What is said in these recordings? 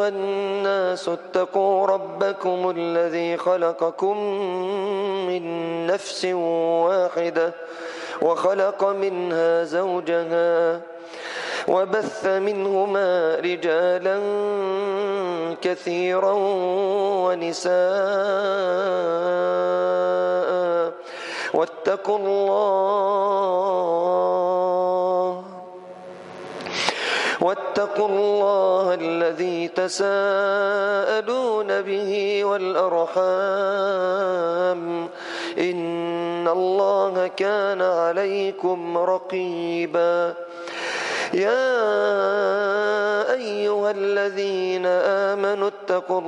أيها الناس اتقوا ربكم الذي خلقكم من نفس واحدة وخلق منها زوجها وبث منهما رجالا كثيرا ونساء واتقوا الله الذي تساءلون به والأرحام إن الله كان عليكم رقيبا يا أيها الذين آمنوا اتقوا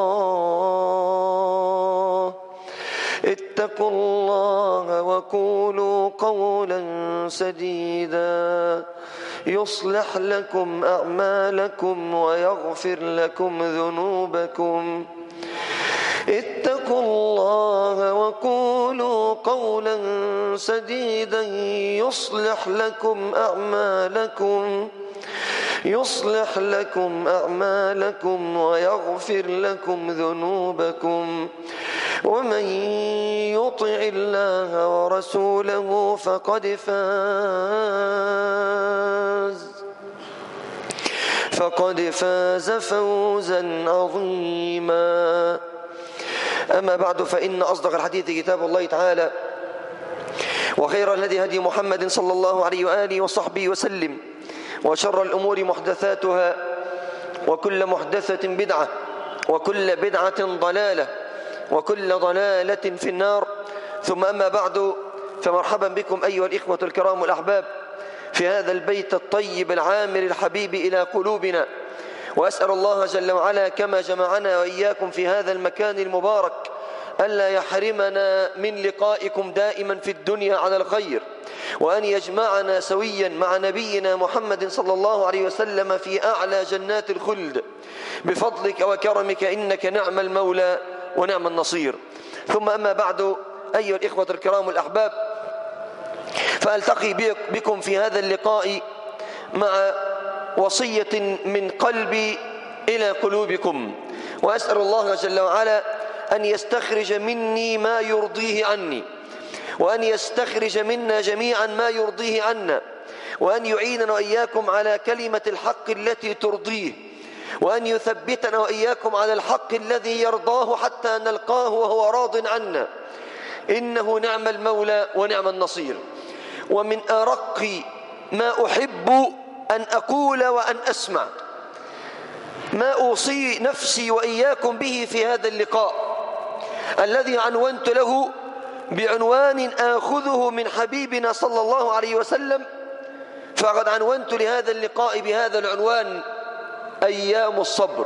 الله وقولوا قولا سديدا يصلح لكم أعمالكم ويغفر لكم ذنوبكم اتقوا الله وقولوا قولا سديدا يصلح لكم أعمالكم ويغفر لكم ذنوبكم ومن يطع الله ورسوله فقد فاز فوزا عظيما. أما بعد، فإن أصدق الحديث كتاب الله تعالى، وخير الهدي هدي محمد صلى الله عليه وآله وصحبه وسلم، وشر الأمور محدثاتها، وكل محدثة بدعة، وكل بدعة ضلالة، وكل ضلالة في النار. ثم أما بعد، فمرحبا بكم أيها الإخوة الكرام الأحباب في هذا البيت الطيب العامر الحبيب إلى قلوبنا، وأسأل الله جل وعلا كما جمعنا وإياكم في هذا المكان المبارك ألا يحرمنا من لقائكم دائما في الدنيا على الخير، وأن يجمعنا سويا مع نبينا محمد صلى الله عليه وسلم في أعلى جنات الخلد بفضلك وكرمك، إنك نعم المولى ونعم النصير. ثم أما بعد، أيها الإخوة الكرام الأحباب، فألتقي بكم في هذا اللقاء مع وصية من قلبي إلى قلوبكم، وأسأل الله جل وعلا أن يستخرج مني ما يرضيه عني، وأن يستخرج منا جميعا ما يرضيه عنا، وأن يعيننا وإياكم على كلمة الحق التي ترضيه، وأن يثبتنا وإياكم على الحق الذي يرضاه حتى نلقاه وهو راض عنا، إنه نعم المولى ونعم النصير. ومن أرق ما أحب أن أقول وأن أسمع ما أوصي نفسي وإياكم به في هذا اللقاء الذي عنونت له بعنوان آخذه من حبيبنا صلى الله عليه وسلم، فقد عنونت لهذا اللقاء بهذا العنوان: أيام الصبر.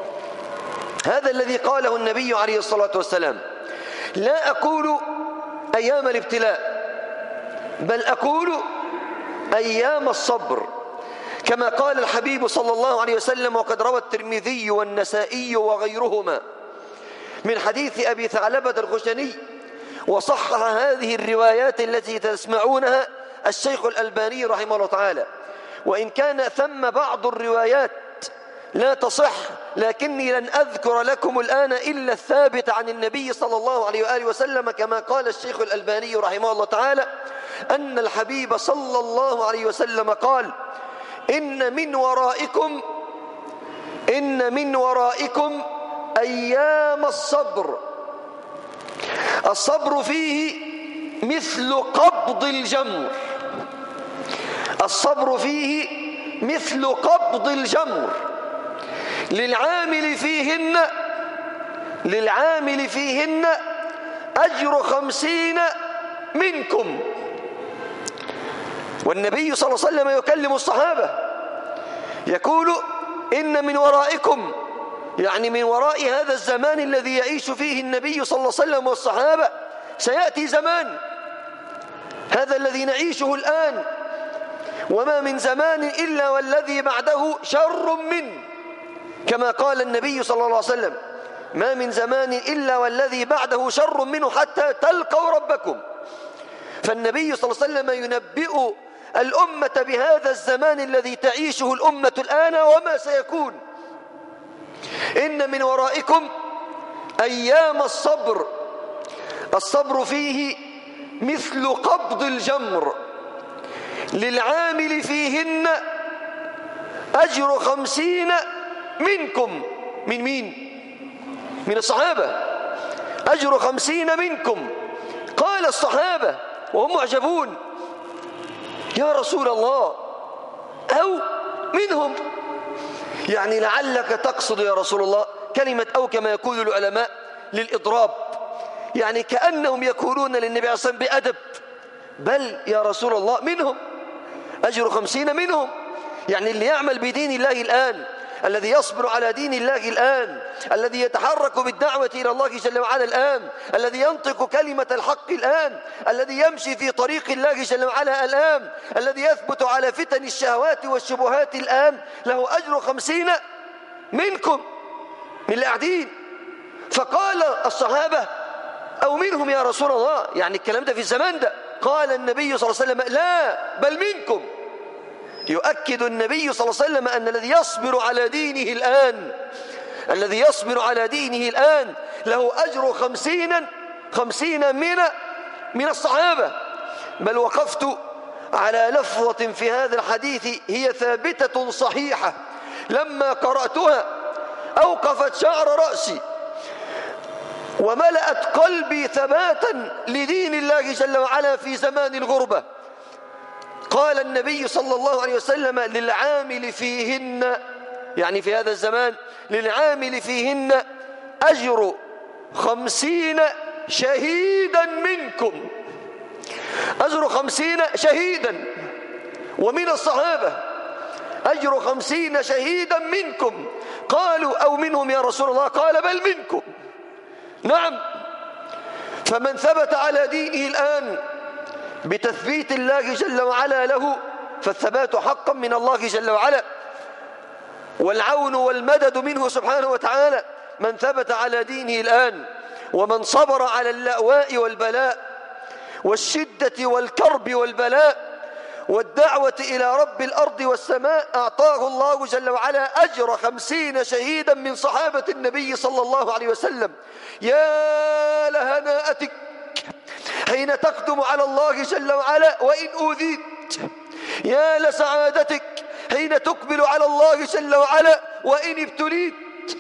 هذا الذي قاله النبي عليه الصلاة والسلام. لا أقول أيام الابتلاء، بل أقول أيام الصبر، كما قال الحبيب صلى الله عليه وسلم، وقد روى الترمذي والنسائي وغيرهما من حديث أبي ثعلبة الخشني، وصحح هذه الروايات التي تسمعونها الشيخ الألباني رحمه الله تعالى، وإن كان ثم بعض الروايات لا تصح، لكني لن أذكر لكم الآن إلا الثابت عن النبي صلى الله عليه وآله وسلم، كما قال الشيخ الألباني رحمه الله تعالى أن الحبيب صلى الله عليه وسلم قال: إن من ورائكم أيام الصبر، الصبر فيه مثل قبض الجمر، الصبر فيه مثل قبض الجمر، للعامل فيهن أجر 50 منكم. والنبي صلى الله عليه وسلم يكلم الصحابة يقول: إن من ورائكم، يعني من وراء هذا الزمان الذي يعيش فيه النبي صلى الله عليه وسلم والصحابة، سيأتي زمان، هذا الذي نعيشه الآن، وما من زمان إلا والذي بعده شر منه، كما قال النبي صلى الله عليه وسلم: ما من زمان إلا والذي بعده شر منه حتى تلقوا ربكم. فالنبي صلى الله عليه وسلم ينبئ الأمة بهذا الزمان الذي تعيشه الأمة الآن وما سيكون. إن من ورائكم أيام الصبر، الصبر فيه مثل قبض الجمر، للعامل فيهن أجر 50 منكم. من مين؟ من الصحابة. أجر 50 منكم. قال الصحابة وهم معجبون: يا رسول الله، أو منهم، يعني لعلك تقصد يا رسول الله كلمة أو كما يقول العلماء للإضراب، يعني كأنهم يقولون للنبي عليه الصلاة والسلام بأدب: بل يا رسول الله منهم، أجر 50 منهم. يعني اللي يعمل بدين الله الآن، الذي يصبر على دين الله الآن، الذي يتحرك بالدعوة إلى الله جل وعلا الآن، الذي ينطق كلمة الحق الآن، الذي يمشي في طريق الله جل وعلا الآن، الذي يثبت على فتن الشهوات والشبهات الآن، له أجر 50 منكم، من القاعدين. فقال الصحابة: أو منهم يا رسول الله، يعني الكلام ده في الزمان ده. قال النبي صلى الله عليه وسلم: لا، بل منكم. يؤكد النبي صلى الله عليه وسلم أن الذي يصبر على دينه الآن، الذي يصبر على دينه الآن له أجر 50 من الصحابة. بل وقفت على لفظة في هذا الحديث هي ثابتة صحيحة، لما قرأتها أوقفت شعر رأسي وملأت قلبي ثباتا لدين الله جل وعلا في زمان الغربة. قال النبي صلى الله عليه وسلم: للعامل فيهن، يعني في هذا الزمان، للعامل فيهن أجر 50 شهيدا منكم. أجر 50 شهيدا، ومن الصحابة أجر 50 شهيدا منكم. قالوا: أو منهم يا رسول الله؟ قال: بل منكم. نعم. فمن ثبت على دينه الآن بتثبيت الله جل وعلا له، فالثبات حقا من الله جل وعلا، والعون والمدد منه سبحانه وتعالى. من ثبت على دينه الآن، ومن صبر على اللأواء والبلاء والشدة والكرب والبلاء والدعوة إلى رب الأرض والسماء، أعطاه الله جل وعلا أجر 50 شهيدا من صحابة النبي صلى الله عليه وسلم. يا لهناءتك حين تقدم على الله جل وعلا وإن أوذيت، يا لسعادتك حين تقبل على الله جل وعلا وإن ابتليت،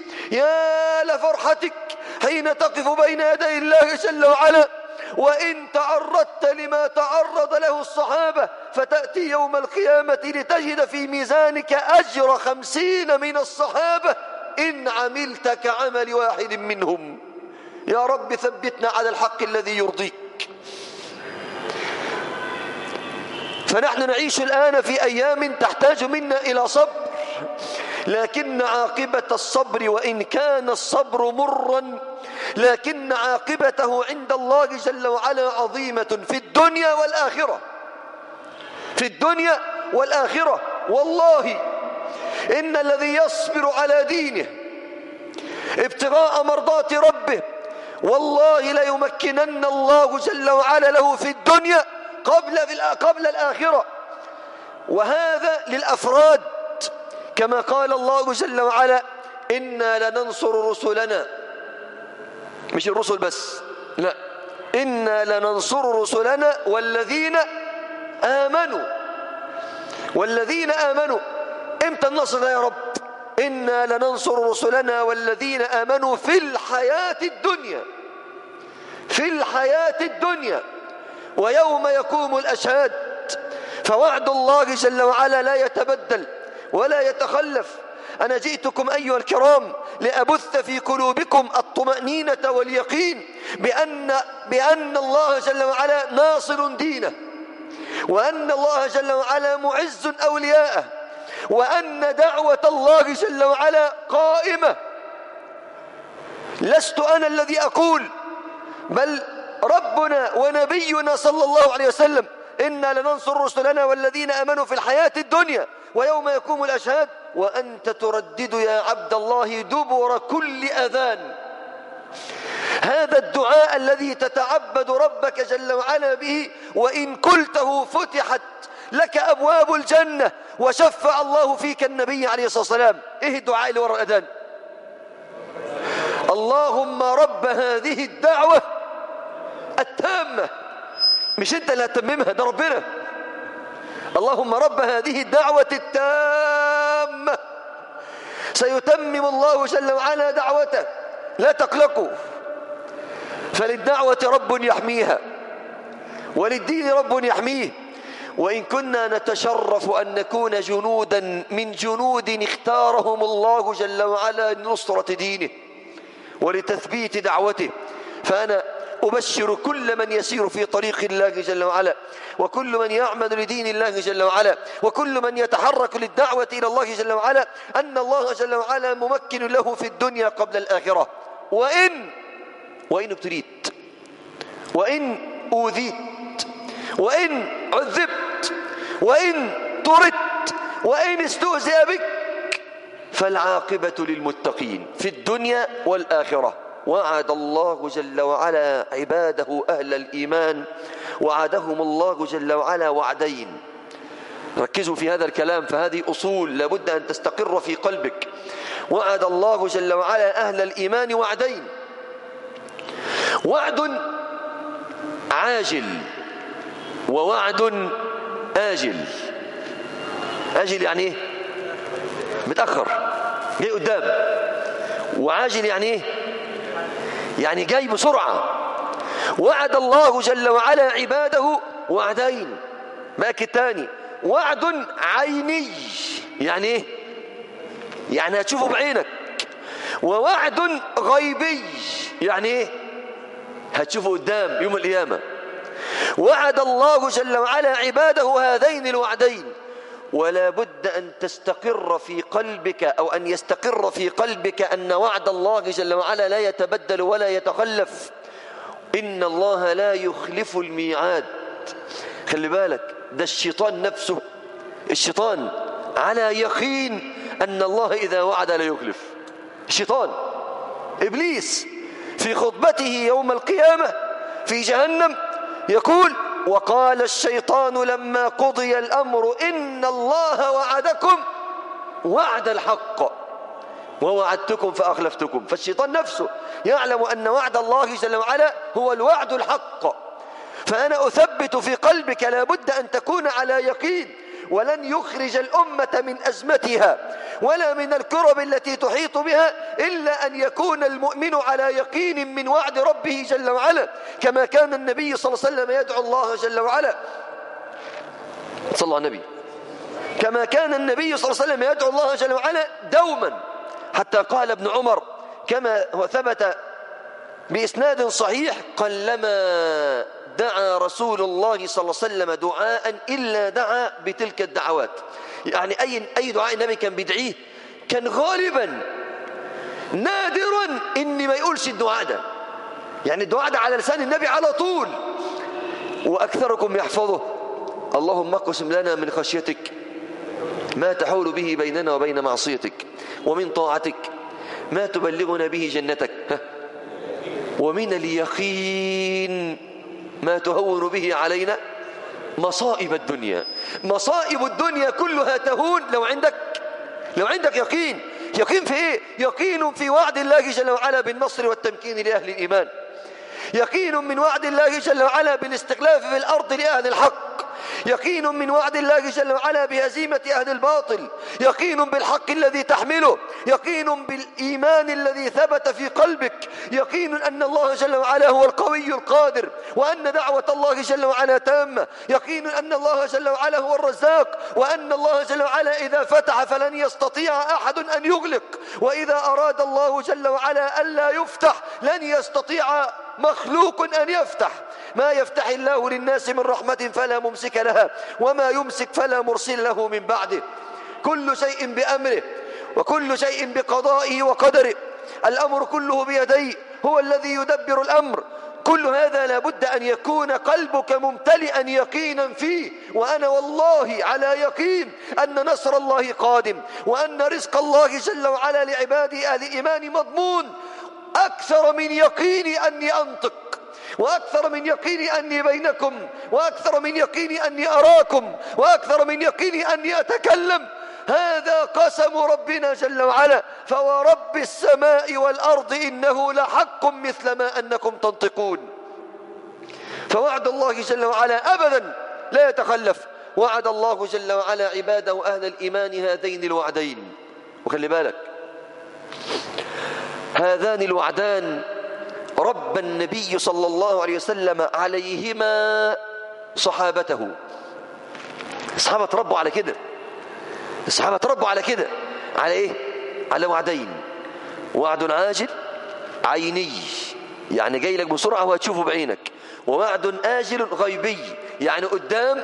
يا لفرحتك حين تقف بين يدي الله جل وعلا وإن تعرضت لما تعرض له الصحابة، فتأتي يوم القيامة لتجد في ميزانك أجر 50 من الصحابة إن عملت كعمل واحد منهم. يا رب ثبتنا على الحق الذي يرضيك. فنحن نعيش الآن في أيام تحتاج منا إلى صبر، لكن عاقبة الصبر، وإن كان الصبر مرا، لكن عاقبته عند الله جل وعلا عظيمة في الدنيا والآخرة. في الدنيا والآخرة. والله إن الذي يصبر على دينه ابتغاء مرضات ربه، والله ليمكنن الله جل وعلا له في الدنيا قبل الآخرة. وهذا للأفراد، كما قال الله جل وعلا: إنا لننصر رسلنا. مش الرسل بس، لا، إنا لننصر رسلنا والذين آمنوا. والذين آمنوا، إمتى النصر ده يا رب؟ إنا لننصر رسلنا والذين آمنوا في الحياة الدنيا، في الحياة الدنيا، ويوم يقوم الأشهاد. فوعد الله جل وعلا لا يتبدل ولا يتخلف. أنا جئتكم أيها الكرام لأبث في قلوبكم الطمأنينة واليقين بأن الله جل وعلا ناصر دينه، وأن الله جل وعلا معز أولياءه، وأن دعوة الله جل وعلا قائمة. لست أنا الذي أقول، بل ربنا ونبينا صلى الله عليه وسلم: إنا لننصر رسلنا والذين آمنوا في الحياة الدنيا ويوم يقوم الأشهاد. وأنت تردد يا عبد الله دبر كل أذان هذا الدعاء الذي تتعبد ربك جل وعلا به، وإن قلته فتحت لك أبواب الجنة وشفع الله فيك النبي عليه الصلاة والسلام. إيه الدعاء اللي وراء الأذان؟ اللهم رب هذه الدعوة التامة، مش انت اللي هتتممها، ده ربنا. اللهم رب هذه الدعوة التامة، سيتمم الله جل وعلا دعوته، لا تقلقوا، فللدعوة رب يحميها وللدين رب يحميه. وإن كنا نتشرف أن نكون جنودا من جنود اختارهم الله جل وعلا لنصرة دينه ولتثبيت دعوته، فأنا أبشر كل من يسير في طريق الله جل وعلا، وكل من يعمل لدين الله جل وعلا، وكل من يتحرك للدعوة إلى الله جل وعلا، أن الله جل وعلا ممكن له في الدنيا قبل الآخرة. وإن ابتليت، وإن أوذيت، وإن عذبت، وإن طردت، وإن استهزئ بك، فالعاقبة للمتقين في الدنيا والآخرة. وعد الله جل وعلا عباده أهل الإيمان، وعدهم الله جل وعلا وعدين. ركزوا في هذا الكلام، فهذه أصول لابد أن تستقر في قلبك. وعد الله جل وعلا أهل الإيمان وعدين: وعد عاجل ووعد آجل. آجل يعني إيه؟ متأخر، جاي قدام. وعاجل يعني إيه؟ يعني جاي بسرعة. وعد الله جل وعلا عباده وعدين. باقي الثاني وعد عيني، يعني إيه؟ يعني هتشوفه بعينك. ووعد غيبي، يعني إيه؟ هتشوفه قدام يوم القيامة. وعد الله جل وعلا عباده هذين الوعدين، ولا بد أن تستقر في قلبك، أو أن يستقر في قلبك أن وعد الله جل وعلا لا يتبدل ولا يتخلف. إن الله لا يخلف الميعاد. خلي بالك، ده الشيطان نفسه، الشيطان على يقين أن الله إذا وعد لا يخلف. الشيطان إبليس في خطبته يوم القيامة في جهنم يقول: وقال الشيطان لما قضي الأمر إن الله وعدكم وعد الحق ووعدتكم فأخلفتكم. فالشيطان نفسه يعلم أن وعد الله جل وعلا هو الوعد الحق. فأنا أثبت في قلبك لابد أن تكون على يقين، ولن يخرج الأمة من أزمتها ولا من الكرب التي تحيط بها إلا أن يكون المؤمن على يقين من وعد ربه جل وعلا، كما كان النبي صلى الله عليه وسلم يدعو الله جل وعلا. صلى على النبي. كما كان النبي صلى الله عليه وسلم يدعو الله جل وعلا دوما، حتى قال ابن عمر كما هو ثبت بإسناد صحيح: قلما دعا رسول الله صلى الله عليه وسلم دعاء إلا دعا بتلك الدعوات. يعني أي دعاء النبي كان بيدعيه كان غالبا نادرا إني ما يقولش الدعاء ده، يعني الدعاء ده على لسان النبي على طول. وأكثركم يحفظه: اللهم اقسم لنا من خشيتك ما تحول به بيننا وبين معصيتك، ومن طاعتك ما تبلغنا به جنتك، ومن اليقين ما تهون به علينا مصائب الدنيا. مصائب الدنيا كلها تهون لو عندك يقين. يقين في ايه؟ يقين في وعد الله جل وعلا بالنصر والتمكين لأهل الإيمان، يقين من وعد الله جل وعلا بالاستخلاف في الأرض لأهل الحق، يقين من وعد الله جل وعلا بهزيمة أهل الباطل، يقين بالحق الذي تحمله، يقين بالإيمان الذي ثبت في قلبك، يقين أن الله جل وعلا هو القوي القادر، وأن دعوة الله جل وعلا تامة، يقين أن الله جل وعلا هو الرزاق، وأن الله جل وعلا إذا فتح فلن يستطيع أحد أن يغلق، وإذا أراد الله جل وعلا ألا يفتح لن يستطيع مخلوق أن يفتح. ما يفتح الله للناس من رحمة فلا ممسك لها، وما يمسك فلا مرسل له من بعده. كل شيء بأمره، وكل شيء بقضائه وقدره، الأمر كله بيديه، هو الذي يدبر الأمر. كل هذا لابد أن يكون قلبك ممتلئا يقينا فيه. وأنا والله على يقين أن نصر الله قادم، وأن رزق الله جل وعلا لعباده أهل الإيمان مضمون. أكثر من يقيني أني أنطق، وأكثر من يقيني أني بينكم، وأكثر من يقيني أني أراكم، وأكثر من يقيني أني أتكلم. هذا قسم ربنا جل وعلا فورب السماء والأرض إنه لحق مثل ما أنكم تنطقون. فوعد الله جل وعلا أبدا لا يتخلف. وعد الله جل وعلا عباده أهل الإيمان هذين الوعدين. وخلي بالك هذان الوعدان رب النبي صلى الله عليه وسلم عليهما صحابته. الصحابة تربوا على كده. الصحابة تربوا على كده. على ايه؟ على وعدين. وعد عاجل عيني يعني جاي لك بسرعة وهتشوفه بعينك. ووعد آجل غيبي يعني قدام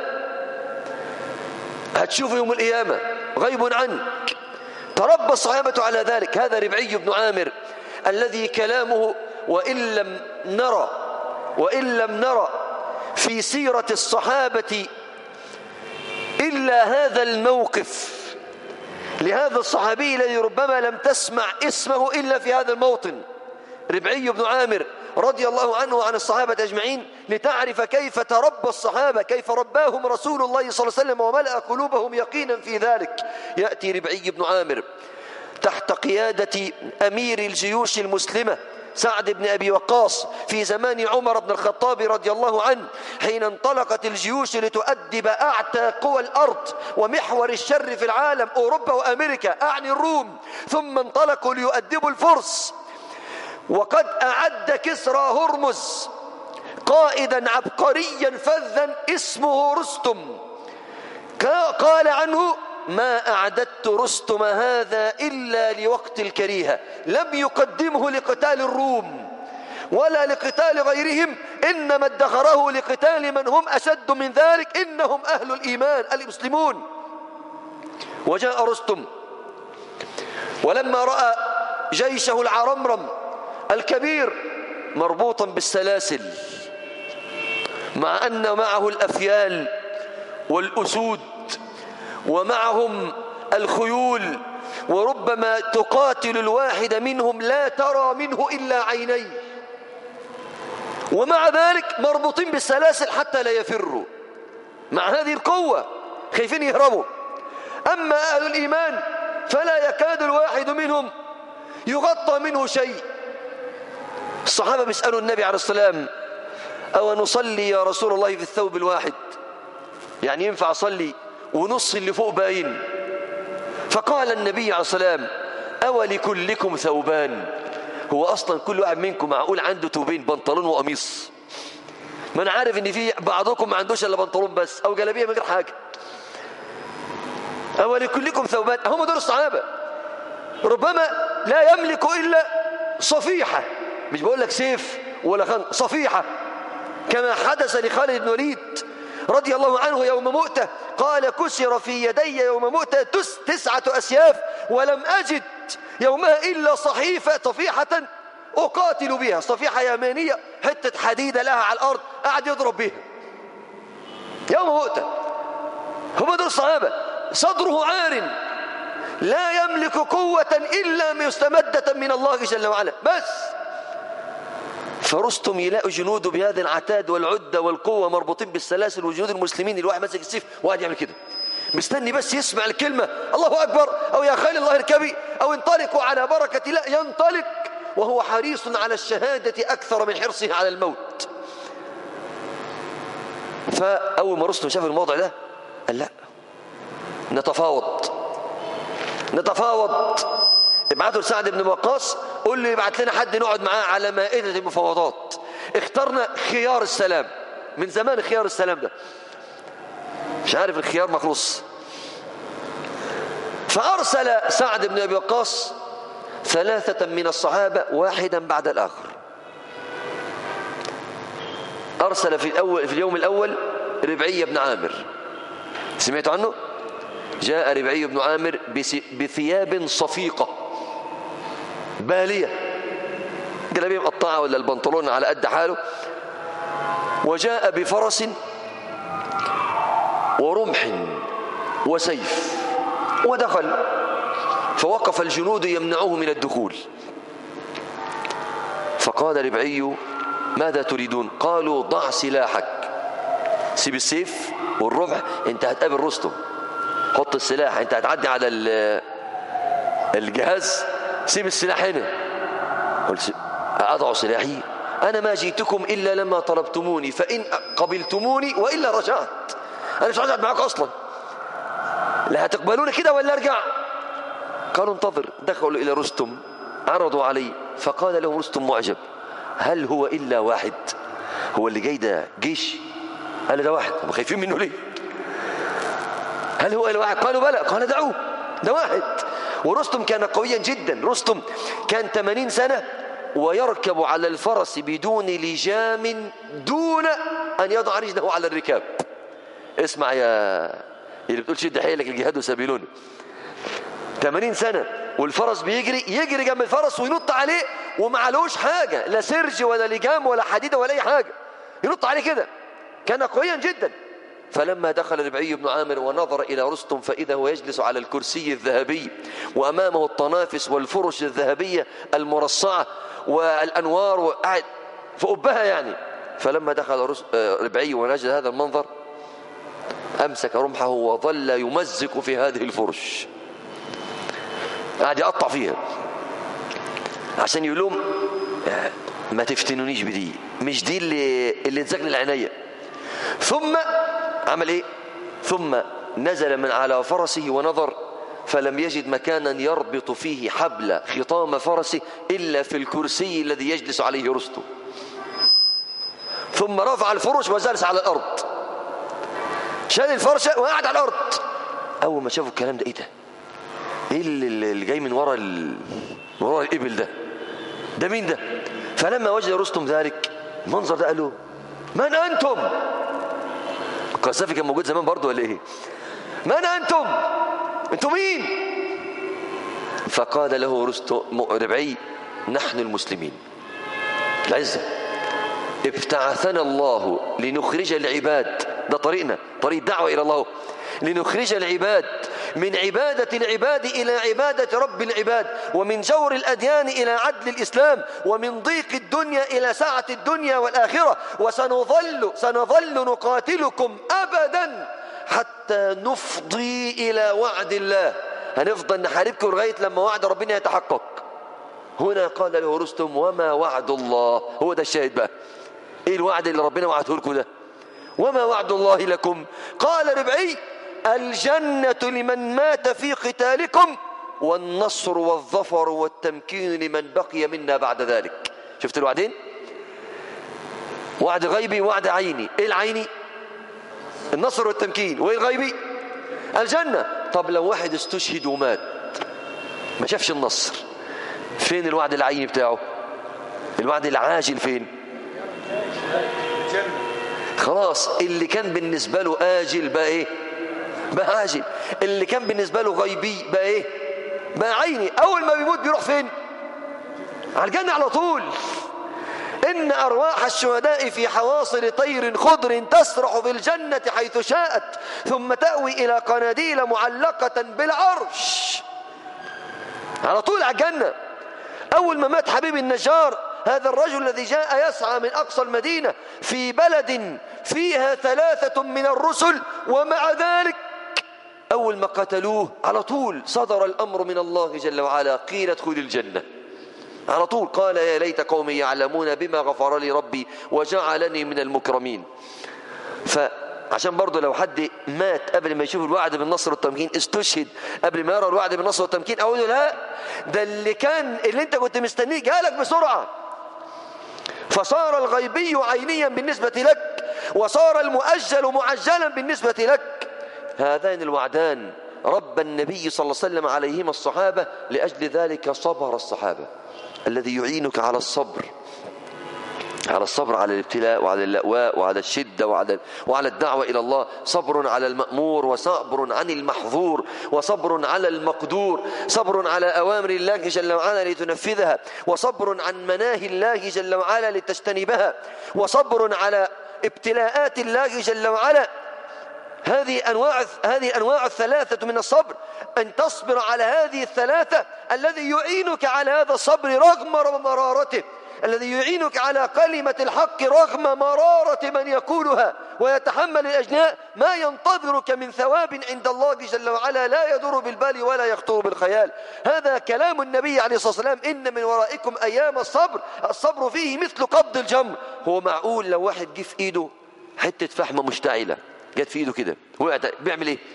هتشوفه يوم القيامة غيب عنك. تربى الصحابة على ذلك. هذا ربعي بن عامر الذي كلامه وإن لم نرى في سيرة الصحابة إلا هذا الموقف لهذا الصحابي الذي ربما لم تسمع اسمه إلا في هذا الموطن. ربعي بن عامر رضي الله عنه وعن الصحابة أجمعين لتعرف كيف تربى الصحابة كيف رباهم رسول الله صلى الله عليه وسلم وملأ قلوبهم يقينا في ذلك. يأتي ربعي بن عامر تحت قيادة أمير الجيوش المسلمة سعد بن أبي وقاص في زمان عمر بن الخطاب رضي الله عنه حين انطلقت الجيوش لتؤدب أعتى قوى الأرض ومحور الشر في العالم أوروبا وأمريكا أعني الروم. ثم انطلقوا ليؤدبوا الفرس. وقد أعد كسرى هرمز قائدا عبقريا فذا اسمه رستم. قال عنه ما أعددت رستم هذا إلا لوقت الكريهة. لم يقدمه لقتال الروم ولا لقتال غيرهم إنما ادخره لقتال من هم أشد من ذلك إنهم أهل الإيمان المسلمون. وجاء رستم ولما رأى جيشه العرمرم الكبير مربوطا بالسلاسل مع أن معه الأفيال والأسود ومعهم الخيول وربما تقاتل الواحد منهم لا ترى منه إلا عينيه ومع ذلك مربوطين بالسلاسل حتى لا يفروا مع هذه القوة خايفين يهربوا. أما أهل الإيمان فلا يكاد الواحد منهم يغطى منه شيء. الصحابة بيسألوا النبي عليه السلام أو نصلي يا رسول الله في الثوب الواحد يعني ينفع أصلي ونص اللي فوق باين؟ فقال النبي عليه السلام أولكلكم ثوبان؟ هو أصلا كل واحد منكم معقول عنده ثوبين بنطلون وقميص؟ ما أنا عارف إن في بعضكم ما عندوش إلا بنطلون بس أو جلابية من غير حاجة. أولكلكم ثوبان؟ هم دول الصحابة. ربما لا يملك إلا صفيحة مش بقول لك سيف ولا خنق صفيحة كما حدث لخالد بن الوليد رضي الله عنه يوم مؤتة قال كسر في يدي يوم مؤتة 9 أسياف ولم أجد يومها إلا صفيحة أقاتل بها. صفيحة يمانية حتة حديدة لها على الأرض قاعد يضرب بها يوم مؤتة. هم دول الصحابة. صدره عار لا يملك قوة إلا مستمدة من الله جل وعلا بس. فرستم يلاقوا جنوده بهذا العتاد والعدة والقوة مربوطين بالسلاسل وجنود المسلمين الواحد ماسك السيف وقاعد يعمل كده مستني بس يسمع الكلمة الله أكبر أو يا خيل الله اركبي أو انطلقوا على بركة الله ينطلق وهو حريص على الشهادة أكثر من حرصه على الموت. فأول ما رستم شاف الموضع ده قال لا نتفاوض ابعثوا لسعد بن وقاص قول له يبعث لنا حد نقعد معاه على مائدة المفاوضات. اخترنا خيار السلام من زمان. خيار السلام ده مش عارف الخيار مخلص. فأرسل سعد بن أبي وقاص 3 من الصحابة واحدا بعد الآخر. أرسل في اليوم الأول ربعي بن عامر. سمعتوا عنه؟ جاء ربعي بن عامر بثياب صفيقة بالية جلابيه مقطعة ولا البنطلون على قد حاله. وجاء بفرس ورمح وسيف ودخل فوقف الجنود يمنعوه من الدخول. فقال ربعي ماذا تريدون؟ قالوا ضع سلاحك سيب السيف والرمح انت هتقابل رستم. حط السلاح، انت هتعدي على الجهاز، سيب السلاح هنا. قلت أضع سلاحي؟ أنا ما جئتكم إلا لما طلبتموني، فإن قبلتموني وإلا رجعت. أنا مش هقعد معاك أصلا، لا هتقبلوني كده ولا أرجع. قالوا انتظر. دخلوا إلى رستم، عرضوا عليه، فقال لهم رستم معجب: هل هو إلا واحد؟ هو اللي جاي ده جيش؟ قال ده واحد. هم خايفين منه ليه؟ هل هو إلا واحد؟ قالوا بلى. قال دعوه، ده واحد. ورستم كان قويا جدا. رستم كان 80 سنة ويركب على الفرس بدون لجام، دون أن يضع رجله على الركاب. اسمع يا اللي بتقول شد حيلك، الجهاد سبيلون. 80 سنة والفرس بيجري، يجري جنب الفرس وينط عليه ومعلوش حاجة، لا سرج ولا لجام ولا حديدة ولا أي حاجة، ينط عليه كده. كان قويا جدا. فلما دخل ربعي بن عامر ونظر إلى رستم فإذا هو يجلس على الكرسي الذهبي وأمامه الطنافس والفرش الذهبية المرصعة والأنوار وقاعد في قبها يعني. فلما دخل ربعي ونجد هذا المنظر أمسك رمحه وظل يمزق في هذه الفرش، قاعد يقطع فيها عشان يقولهم ما تفتنونيش بدي، مش دي اللي تزكني العناية. ثم عمل ايه؟ ثم نزل من على فرسه ونظر فلم يجد مكانا يربط فيه حبل خطام فرسه إلا في الكرسي الذي يجلس عليه رستم. ثم رفع الفرش وجلس على الأرض، شال الفرشة وقعد على الأرض. أول ما شافوا الكلام ده، إيه ده؟ إيه اللي جاي من وراء الإبل ده مين ده؟ فلما وجد رستم ذلك المنظر ده قال له: من أنتم؟ القذافي كان موجود زمان برضه ولا إيه؟ من أنتم؟ أنتم مين؟ فقال له رستم ربعي: نحن المسلمين، العزة، ابتعثنا الله لنخرج العباد، ده طريقنا، طريق الدعوة إلى الله، لنخرج العباد من عبادة العباد إلى عبادة رب العباد، ومن جور الأديان إلى عدل الإسلام، ومن ضيق الدنيا إلى سعة الدنيا والآخرة، سنظل نقاتلكم أبدا حتى نفضي إلى وعد الله. هنفضل نحاربكم لغاية لما وعد ربنا يتحقق. هنا قال له رستم: وما وعد الله؟ هو ده الشاهد بقى. ايه الوعد اللي ربنا وعده لكم ده؟ وما وعد الله لكم؟ قال ربعي: الجنة لمن مات في قتالكم، والنصر والظفر والتمكين لمن بقي منا بعد ذلك. شفت الوعدين؟ وعد غيبي ووعد عيني. ايه العيني؟ النصر والتمكين. وايه الغيبي؟ الجنة. طب لو واحد استشهد ومات ما شافش النصر، فين الوعد العيني بتاعه؟ الوعد العاجل فين؟ خلاص، اللي كان بالنسبة له آجل بقى ايه؟ بقى عاجل. اللي كان بالنسبة له غيبي بقى ايه؟ بقى عيني. اول ما بيموت بيروح فين؟ على الجنة على طول. إن أرواح الشهداء في حواصل طير خضر تسرح في الجنة حيث شاءت، ثم تأوي إلى قناديل معلقة بالعرش. على طول على الجنة. أول ما مات حبيب النجار، هذا الرجل الذي جاء يسعى من أقصى المدينة في بلد فيها 3 من الرسل، ومع ذلك أول ما قتلوه على طول صدر الأمر من الله جل وعلا: قيل ادخل الجنة. على طول قال: يا ليت قومي يعلمون بما غفر لي ربي وجعلني من المكرمين. فعشان برضو لو حد مات قبل ما يشوف الوعد بالنصر والتمكين، استشهد قبل ما يرى الوعد بالنصر والتمكين، أقول له لا، ده اللي انت كنت مستنيه جالك بسرعة. فصار الغيبي عينيا بالنسبة لك، وصار المؤجل معجلا بالنسبة لك. هذان الوعدان رب النبي صلى الله عليه وسلم عليهما الصحابة، لأجل ذلك صبر الصحابة. الذي يعينك على الصبر، على الابتلاء وعلى اللأواء وعلى الشدة وعلى الدعوة إلى الله. صبر على المأمور، وصبر عن المحظور، وصبر على المقدور، صبر على أوامر الله جل وعلا لتنفذها، وصبر عن مناهي الله جل وعلا لتجتنبها، وصبر على ابتلاءات الله جل وعلا. هذه أنواع 3 من الصبر. أن تصبر على هذه 3 الذي يعينك على هذا الصبر رغم مرارته، الذي يعينك على كلمة الحق رغم مرارة من يقولها، ويتحمل الأجناء ما ينتظرك من ثواب عند الله جل وعلا لا يدور بالبال ولا يخطر بالخيال. هذا كلام النبي عليه الصلاة والسلام: إن من ورائكم أيام الصبر فيه مثل قبض الجمر. هو معقول لو واحد جه في إيده حتة فحمة مشتعلة، جت في إيده كده وقعت، بيعمل إيه؟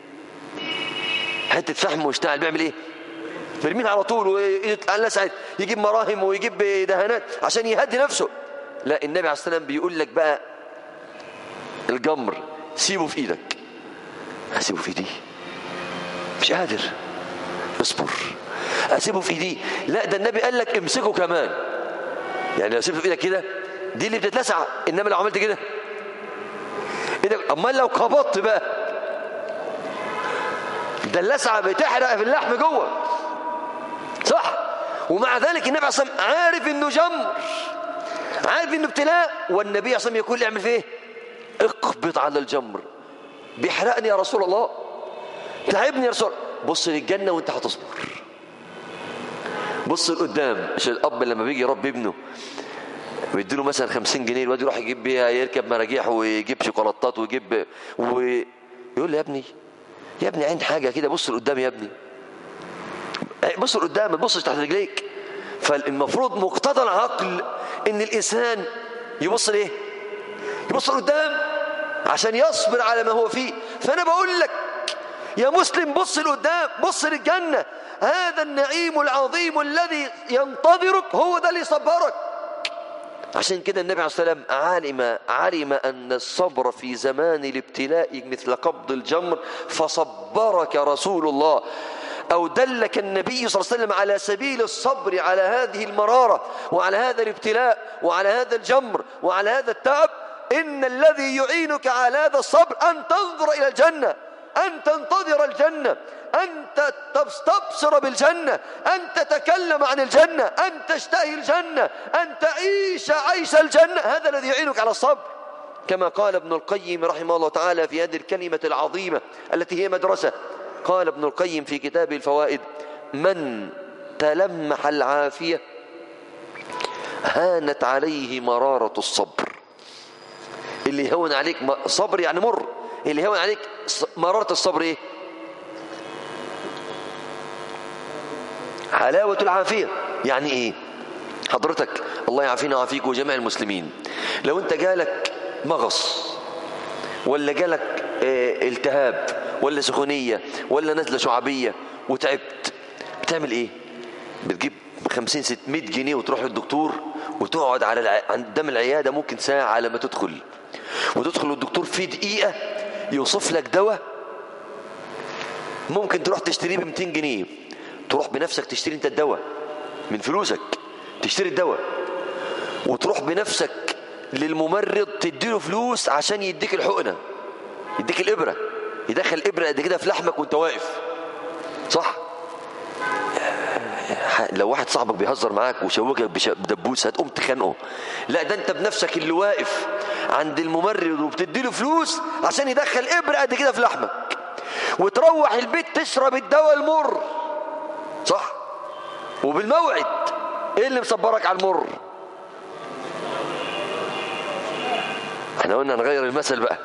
حتة فحم مشتعل بيعمل إيه؟ برمين على طول ويلسع، يجيب مراهم ويجيب دهانات عشان يهدي نفسه. لا، النبي عليه الصلاة والسلام بيقول لك بقى الجمر سيبه في ايدك. اسيبه في ايدي؟ مش قادر، اصبر. اسيبه في ايدي؟ لا، ده النبي قال لك امسكه كمان. يعني لو سيبته في ايدك كده دي اللي بتتلسع، انما لو عملت كده ايدك. امال لو قبضت بقى، ده اللسعه بتحرق في اللحم جوه، صح؟ ومع ذلك النبي عليه الصلاه والسلام عارف انه جمر، عارف انه ابتلاء، والنبي عليه الصلاه والسلام يقول لي اعمل فيه ايه؟ اقبض على الجمر. بيحرقني يا رسول الله، تعبني يا رسول الله. بص للجنه وانت هتصبر، بص لقدام. مش الاب لما بيجي يربي ابنه ويديله مثلا 50 جنيه، الواد يروح يجيب بيها، يركب مراجيح ويجيب شوكولاتات ويجيب يقول له يا ابني عند حاجه كده، بص لقدام يا ابني، بص لقدام، ما تبصش تحت رجليك. فالمفروض مقتضى العقل ان الانسان يبص ليه؟ يبص لقدام عشان يصبر على ما هو فيه. فانا بقول لك يا مسلم بص لقدام، بص للجنه. هذا النعيم العظيم الذي ينتظرك هو ده اللي يصبرك. عشان كده النبي عليه الصلاة والسلام علم أن الصبر في زمان الابتلاء مثل قبض الجمر فصبرك رسول الله، أو دلك النبي صلى الله عليه وسلم على سبيل الصبر على هذه المرارة وعلى هذا الابتلاء وعلى هذا الجمر وعلى هذا التعب. إن الذي يعينك على هذا الصبر أن تنظر إلى الجنة، أن تنتظر الجنة، أن تبصر بالجنة، أن تتكلم عن الجنة، أن تشتهي الجنة، أن تعيش عيش الجنة. هذا الذي يعينك على الصبر. كما قال ابن القيم رحمه الله تعالى في هذه الكلمة العظيمة التي هي مدرسة. قال ابن القيم في كتاب الفوائد: من تلمح العافية هانت عليه مرارة الصبر. اللي يهون عليك صبر يعني مر، اللي يهون عليك مرارة الصبر ايه؟ حلاوة العافية. يعني ايه؟ حضرتك الله يعافينا ويعافيك وجميع المسلمين، لو انت جالك مغص ولا جالك التهاب ولا سخونية ولا نزلة شعبية وتعبت، بتعمل ايه؟ بتجيب 50-600 جنيه وتروح للدكتور وتقعد قدام العيادة ممكن ساعة على ما تدخل، وتدخل الدكتور في دقيقة يوصف لك دواء ممكن تروح تشتريه ب 200 جنيه. تروح بنفسك تشتري انت الدواء من فلوسك، تشتري الدواء وتروح بنفسك للممرض تديله فلوس عشان يديك الحقنة، يديك الإبرة، يدخل الإبرة قد كده في لحمك وانت واقف، صح؟ لو واحد صاحبك بيهزر معاك وشوكك بدبوس هتقوم تخانقه. لا، ده انت بنفسك اللي واقف عند الممرض وبتديله فلوس عشان يدخل إبرة قد كده في لحمك، وتروح البيت تشرب الدواء المر، صح؟ وبالموعد. ايه اللي مصبرك على المر؟ احنا قلنا هنغير المثل بقى،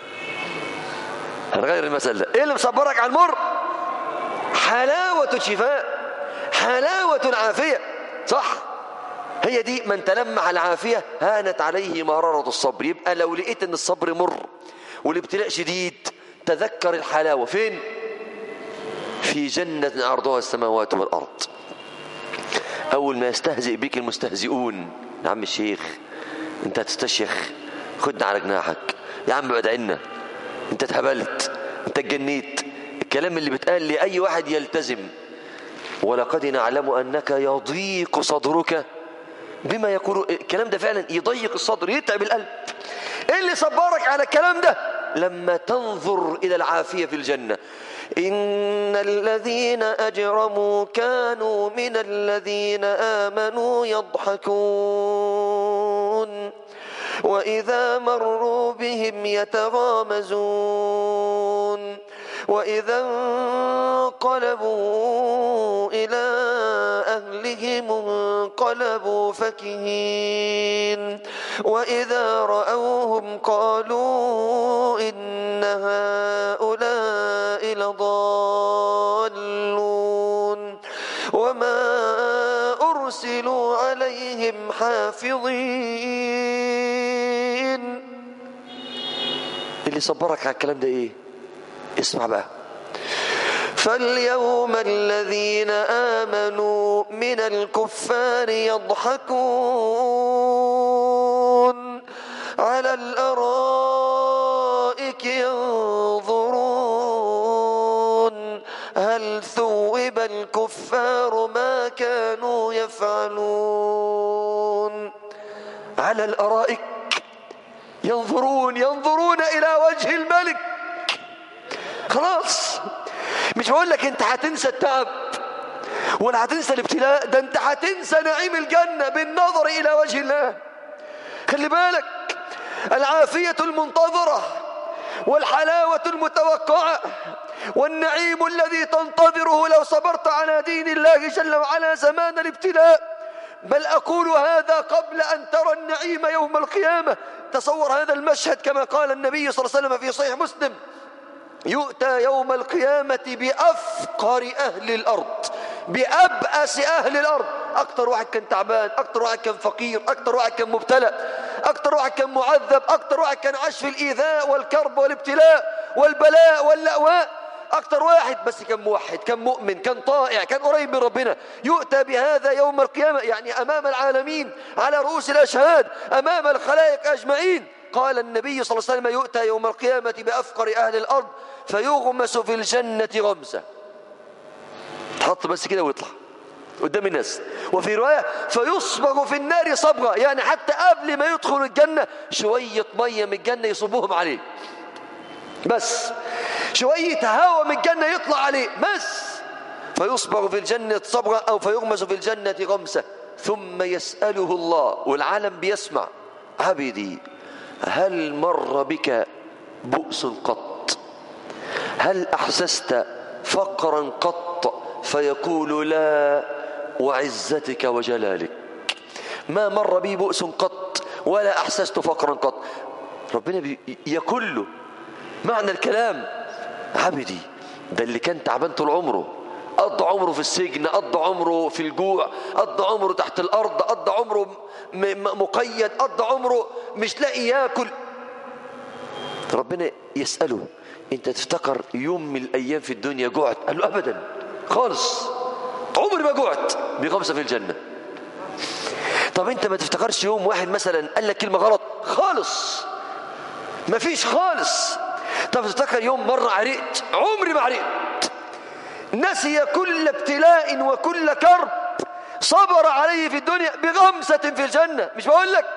هنغير المثل ده. ايه اللي مصبرك على المر؟ حلاوة الشفاء، حلاوة العافية، صح؟ هي دي. من تلمح العافية هانت عليه مرارة الصبر. يبقى لو لقيت ان الصبر مر والابتلاء شديد تذكر الحلاوة فين؟ في جنة عرضها السماوات والأرض. أول ما يستهزئ بك المستهزئون: يا عم الشيخ أنت هتستشيخ، خدنا على جناحك يا عم، ابعد عنا، أنت اتهبلت، أنت اتجنيت. الكلام اللي بتقال لأي واحد يلتزم: ولقد نعلم أنك يضيق صدرك بما يقول. الكلام ده فعلا يضيق الصدر، يتعب القلب. إيه اللي صبرك على الكلام ده؟ لما تنظر إلى العافية في الجنة. إن الذين أجرموا كانوا من الذين آمنوا يضحكون وإذا مروا بهم يتغامزون وإذا انقلبوا إلى أهلهم انقلبوا فكهين وإذا رأوهم قالوا إن هؤلاء لضالون وما أرسلوا عليهم حافظين. اللي صبرك على الكلام ده ايه؟ اسمع بقى. فاليوم الذين آمنوا من الكفار يضحكون على الأرائك ينظرون هل ثوب الكفار ما كانوا يفعلون. على الأرائك ينظرون إلى وجه الملك. خلاص، مش بقول لك انت هتنسى التعب ولا هتنسى الابتلاء، ده انت هتنسى نعيم الجنة بالنظر إلى وجه الله. خلي بالك، العافية المنتظرة والحلاوة المتوقعة والنعيم الذي تنتظره لو صبرت على دين الله جل وعلا زمان الابتلاء. بل أقول هذا قبل أن ترى النعيم يوم القيامة. تصور هذا المشهد كما قال النبي صلى الله عليه وسلم في صحيح مسلم: يؤتى يوم القيامة بأفقر أهل الأرض، بأبأس أهل الأرض. أكتر واحد كان تعبان، أكتر واحد كان فقير، أكتر واحد كان مبتلى، أكتر واحد كان معذب، أكتر واحد كان عاش في الإيذاء والكرب والابتلاء والبلاء واللأواء. أكتر واحد بس كان موحد، كان مؤمن، كان طائع، كان قريب من ربنا. يؤتى بهذا يوم القيامة، يعني أمام العالمين على رؤوس الأشهاد، أمام الخلائق أجمعين. قال النبي صلى الله عليه وسلم: يؤتى يوم القيامة بأفقر أهل الأرض فيغمس في الجنة غمسة. تحط بس كده ويطلع قدام الناس. وفي رواية: فيصبغ في النار صبغة، يعني حتى قبل ما يدخل الجنة شوية مية من الجنة يصبوهم عليه، بس شوية هواء من الجنة يطلع عليه بس. فيصبغ في الجنة صبغة أو فيغمس في الجنة غمسة، ثم يسأله الله والعالم بيسمع: عبدي هل مر بك بؤس قط؟ هل أحسست فقرا قط؟ فيقول: لا وعزتك وجلالك ما مر بي بؤس قط ولا أحسست فقرا قط. ربنا يقول له معنى الكلام: عبدي ده اللي كان تعبان طول عمره، قضى عمره في السجن، قضى عمره في الجوع، قضى عمره تحت الأرض، قضى عمره مقيد، قضى عمره مش لاقي ياكل. ربنا يسأله: انت تفتكر يوم من الأيام في الدنيا جوعت؟ قال له: أبدا خالص، عمري ما جوعت. بغمسة في الجنة. طب انت ما تفتكرش يوم واحد مثلا قال لك كلمة غلط؟ خالص، ما فيش خالص. طب تفتكر يوم مرة عرقت؟ عمري ما عرقت. نسي كل ابتلاء وكل كرب صبر عليه في الدنيا بغمسة في الجنة. مش بقول لك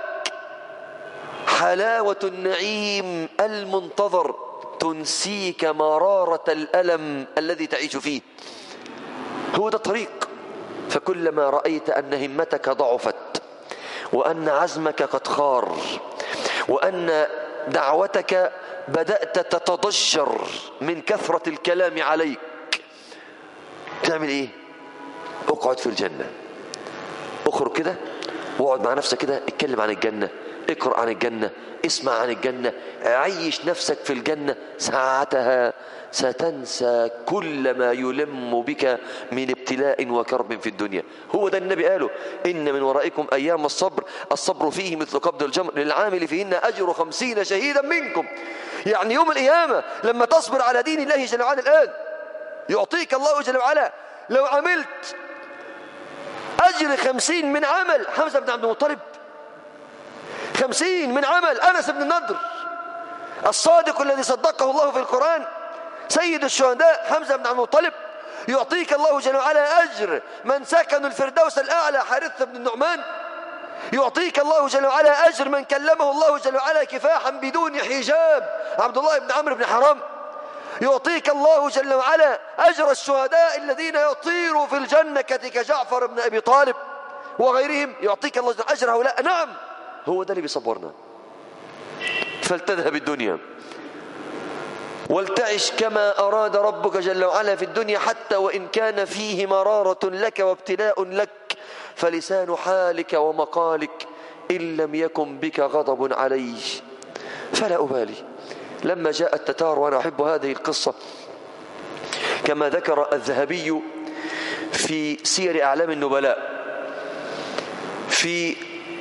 حلاوة النعيم المنتظر تنسيك مرارة الألم الذي تعيش فيه. هو ده الطريق. فكلما رأيت أن همتك ضعفت وأن عزمك قد خار وأن دعوتك بدأت تتضجر من كثرة الكلام عليك، تعمل ايه؟ اقعد في الجنة، اخرج كده واقعد مع نفسك كده، اتكلم عن الجنة، اقرأ عن الجنة، اسمع عن الجنة، عيش نفسك في الجنة. ساعتها ستنسى كل ما يلم بك من ابتلاء وكرب في الدنيا. هو ده النبي قاله: إن من ورائكم أيام الصبر فيه مثل قبض الجمر للعامل فيهن أجر 50 شهيدا منكم. يعني يوم القيامة لما تصبر على دين الله جل وعلا الآن يعطيك الله جل وعلا لو عملت أجر 50 من عمل حمزة بن عبد المطلب، 50 من عمل أنس بن النضر الصادق الذي صدقه الله في القرآن، سيد الشهداء حمزة بن عبد المطلب. يعطيك الله جل وعلا أجر من سكن الفردوس الأعلى حارثة بن النعمان. يعطيك الله جل وعلا أجر من كلمه الله جل وعلا كفاحا بدون حجاب عبد الله بن عمرو بن حرام. يعطيك الله جل وعلا أجر الشهداء الذين يطيروا في الجنة كجعفر بن أبي طالب وغيرهم. يعطيك الله جل وعلا أجر هؤلاء. نعم، هو ده اللي بيصبرنا. فلتذهب الدنيا ولتعش كما أراد ربك جل وعلا في الدنيا، حتى وإن كان فيه مرارة لك وابتلاء لك، فلسان حالك ومقالك إن لم يكن بك غضب علي فلا أبالي. لما جاء التتار، وأنا أحب هذه القصة كما ذكر الذهبي في سير أعلام النبلاء في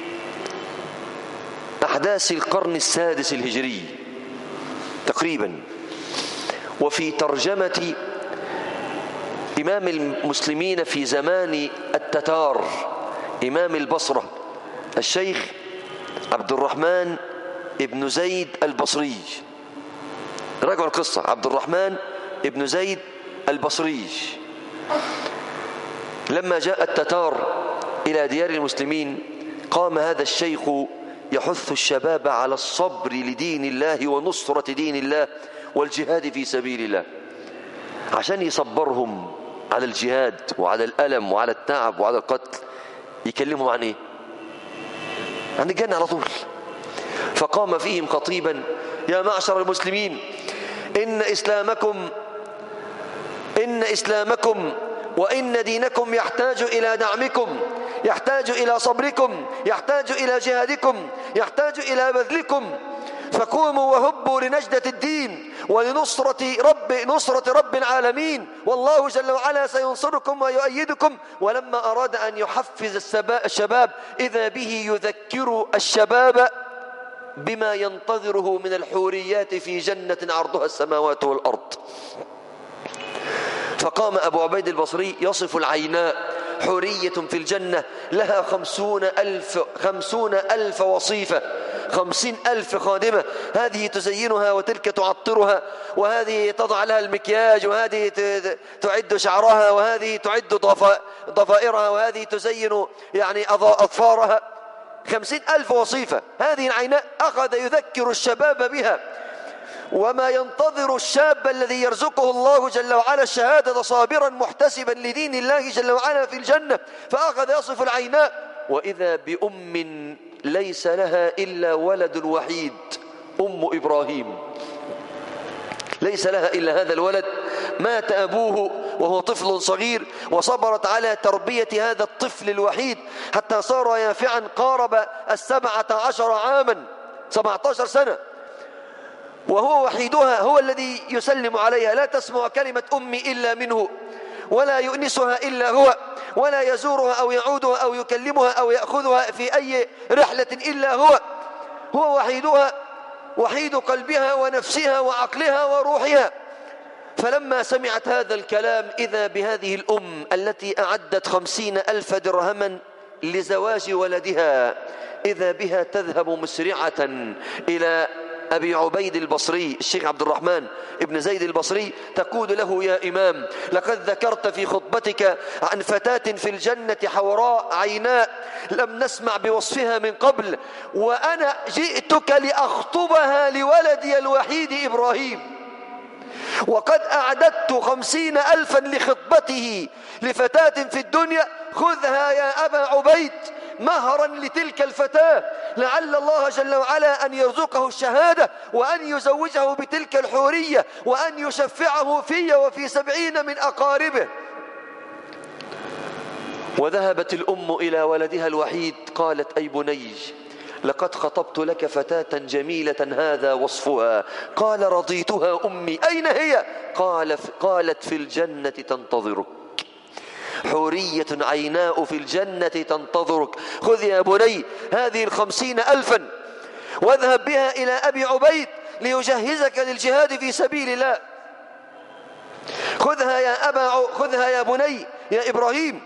أحداث القرن السادس الهجري تقريبا، وفي ترجمة إمام المسلمين في زمان التتار إمام البصرة الشيخ عبد الرحمن ابن زيد البصري. راجعوا القصة، عبد الرحمن ابن زيد البصري لما جاء التتار إلى ديار المسلمين قام هذا الشيخ يحث الشباب على الصبر لدين الله ونصرة دين الله والجهاد في سبيل الله، عشان يصبرهم على الجهاد وعلى الألم وعلى التعب وعلى القتل. يكلمهم عن إيه؟ عن الجنة على طول. فقام فيهم خطيبا: يا معشر المسلمين، إن إسلامكم وإن دينكم يحتاج إلى دعمكم، يحتاج إلى صبركم، يحتاج إلى جهادكم، يحتاج إلى بذلكم، فقوموا وهبوا لنجدة الدين ولنصرة رب العالمين، والله جل وعلا سينصركم ويؤيدكم. ولما أراد أن يحفز الشباب إذا به يذكر الشباب بما ينتظره من الحوريات في جنة عرضها السماوات والأرض. فقام أبو عبيد البصري يصف العيناء: حورية في الجنة لها 50,000 وصيفة، 50,000 خادمة، هذه تزينها وتلك تعطرها، وهذه تضع لها المكياج، وهذه تعد شعرها، وهذه تعد ضفائرها، وهذه تزين يعني أظفارها. 50,000 وصيفة. هذه العيناء أخذ يذكر الشباب بها، وما ينتظر الشاب الذي يرزقه الله جل وعلا الشهادة صابرا محتسبا لدين الله جل وعلا في الجنة. فأخذ يصف العيناء: وإذا بأم ليس لها إلا ولد وحيد، أم إبراهيم، ليس لها إلا هذا الولد، مات أبوه وهو طفل صغير، وصبرت على تربية هذا الطفل الوحيد حتى صار يافعا قارب 17 عاما، 17 سنة، وهو وحيدها، هو الذي يسلم عليها، لا تسمع كلمة أمي إلا منه، ولا يؤنسها إلا هو، ولا يزورها أو يعودها أو يكلمها أو يأخذها في أي رحلة إلا هو وحيدها، وحيد قلبها ونفسها وعقلها وروحها. فلما سمعت هذا الكلام إذا بهذه الأم التي أعدت 50,000 درهما لزواج ولدها، إذا بها تذهب مسرعة إلى أبي عبيد البصري الشيخ عبد الرحمن ابن زيد البصري، تقول له: يا إمام، لقد ذكرت في خطبتك عن فتاة في الجنة حوراء عيناء لم نسمع بوصفها من قبل، وأنا جئتك لأخطبها لولدي الوحيد إبراهيم، وقد أعددت 50,000 لخطبته لفتاة في الدنيا، خذها يا أبا عبيد مهرا لتلك الفتاة، لعل الله جل وعلا أن يرزقه الشهادة، وأن يزوجه بتلك الحورية، وأن يشفعه في وفي 70 من أقاربه. وذهبت الأم إلى ولدها الوحيد قالت: أي بني، لقد خطبت لك فتاة جميلة هذا وصفها. قال: رضيتها أمي. أين هي؟ قالت: في الجنة تنتظرك، حورية عيناء في الجنة تنتظرك. خذ يا بني هذه 50,000 واذهب بها إلى أبي عبيد ليجهزك للجهاد في سبيل الله. خذها يا بني يا إبراهيم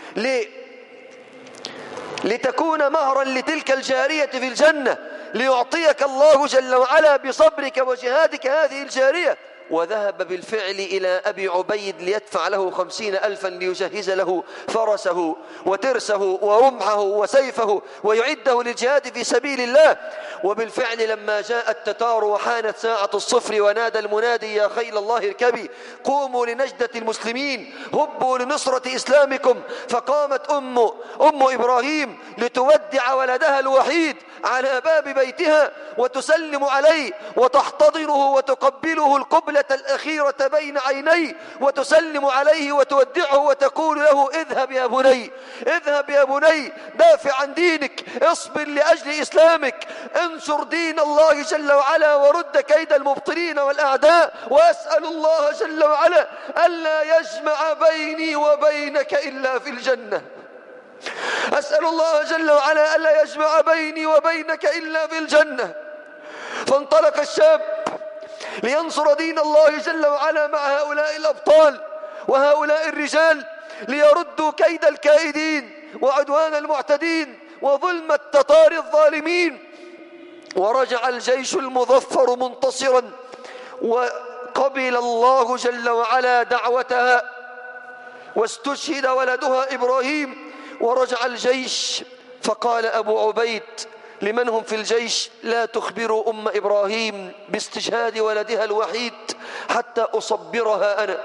لتكون مهرا لتلك الجارية في الجنة، ليعطيك الله جل وعلا بصبرك وجهادك هذه الجارية. وذهب بالفعل إلى أبي عبيد ليدفع له 50,000 ليجهز له فرسه وترسه ورمحه وسيفه ويعده للجهاد في سبيل الله. وبالفعل لما جاء التتار وحانت ساعة الصفر ونادى المنادي: يا خيل الله اركبي، قوموا لنجدة المسلمين، هبوا لنصرة إسلامكم. فقامت أم إبراهيم لتودع ولدها الوحيد على باب بيتها وتسلم عليه وتحتضنه وتقبله القبلة الأخيرة بين عينيه وتسلم عليه وتودعه وتقول له اذهب يا بني، اذهب يا بني، دافع عن دينك، اصبر لأجل إسلامك، انشر دين الله جل وعلا ورد كيد المبطلين والأعداء. وأسأل الله جل وعلا ألا يجمع بيني وبينك إلا في الجنة. أسأل الله جل وعلا ألا يجمع بيني وبينك إلا في الجنة. فانطلق الشاب لينصر دين الله جل وعلا مع هؤلاء الأبطال وهؤلاء الرجال ليردوا كيد الكائدين وعدوان المعتدين وظلم التتار الظالمين. ورجع الجيش المظفر منتصرا وقبل الله جل وعلا دعوتها واستشهد ولدها إبراهيم. ورجع الجيش فقال أبو عبيد لمن هم في الجيش لا تخبروا أم إبراهيم باستشهاد ولدها الوحيد حتى أصبرها أنا.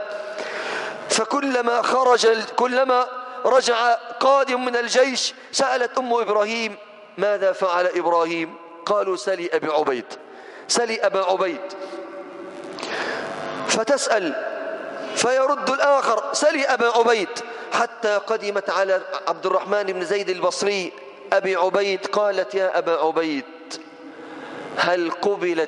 كلما رجع قادم من الجيش سألت أم إبراهيم ماذا فعل إبراهيم؟ قالوا سلي أبي عبيد، سلي أبا عبيد. فتسأل فيرد الآخر سلي أبا عبيد، حتى قدمت على عبد الرحمن بن زيد البصري أبي عبيد قالت يا أبا عبيد هل قبلت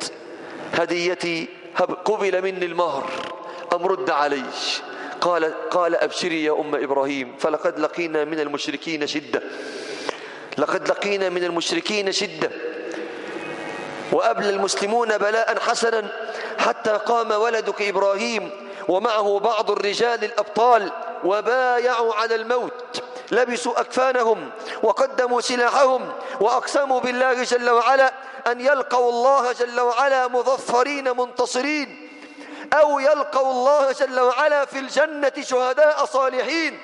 هديتي؟ قبل مني المهر أم رد علي؟ قال أبشري يا أم إبراهيم فلقد لقينا من المشركين شدة، لقد لقينا من المشركين شدة وأبلى المسلمون بلاء حسنا حتى قام ولدك إبراهيم ومعه بعض الرجال الأبطال وبايعوا على الموت، لبسوا أكفانهم وقدموا سلاحهم وأقسموا بالله جل وعلا أن يلقوا الله جل وعلا مظفرين منتصرين أو يلقوا الله جل وعلا في الجنة شهداء صالحين.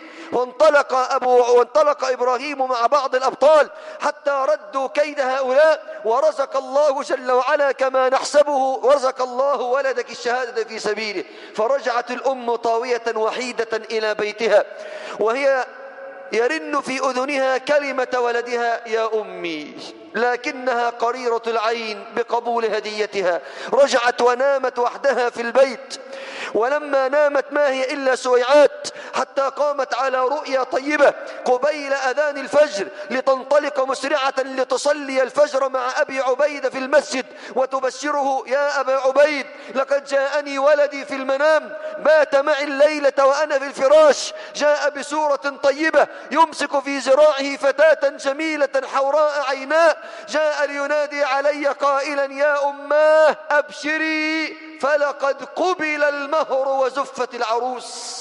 وانطلق إبراهيم مع بعض الأبطال حتى ردوا كيد هؤلاء ورزق الله جل وعلا كما نحسبه، ورزق الله ولدك الشهادة في سبيله. فرجعت الأم طاوية وحيدة إلى بيتها وهي يرن في أذنها كلمة ولدها يا أمي، لكنها قريرة العين بقبول هديتها. رجعت ونامت وحدها في البيت، ولما نامت ما هي إلا سويعات حتى قامت على رؤيا طيبة قبيل أذان الفجر لتنطلق مسرعة لتصلي الفجر مع أبي عبيد في المسجد وتبشره يا أبا عبيد لقد جاءني ولدي في المنام بات معي الليلة وأنا في الفراش، جاء بسورة طيبة يمسك في ذراعه فتاة جميلة حوراء عيناء، جاء لينادي علي قائلا يا أماه أبشري فلقد قبل المهر وزفت العروس.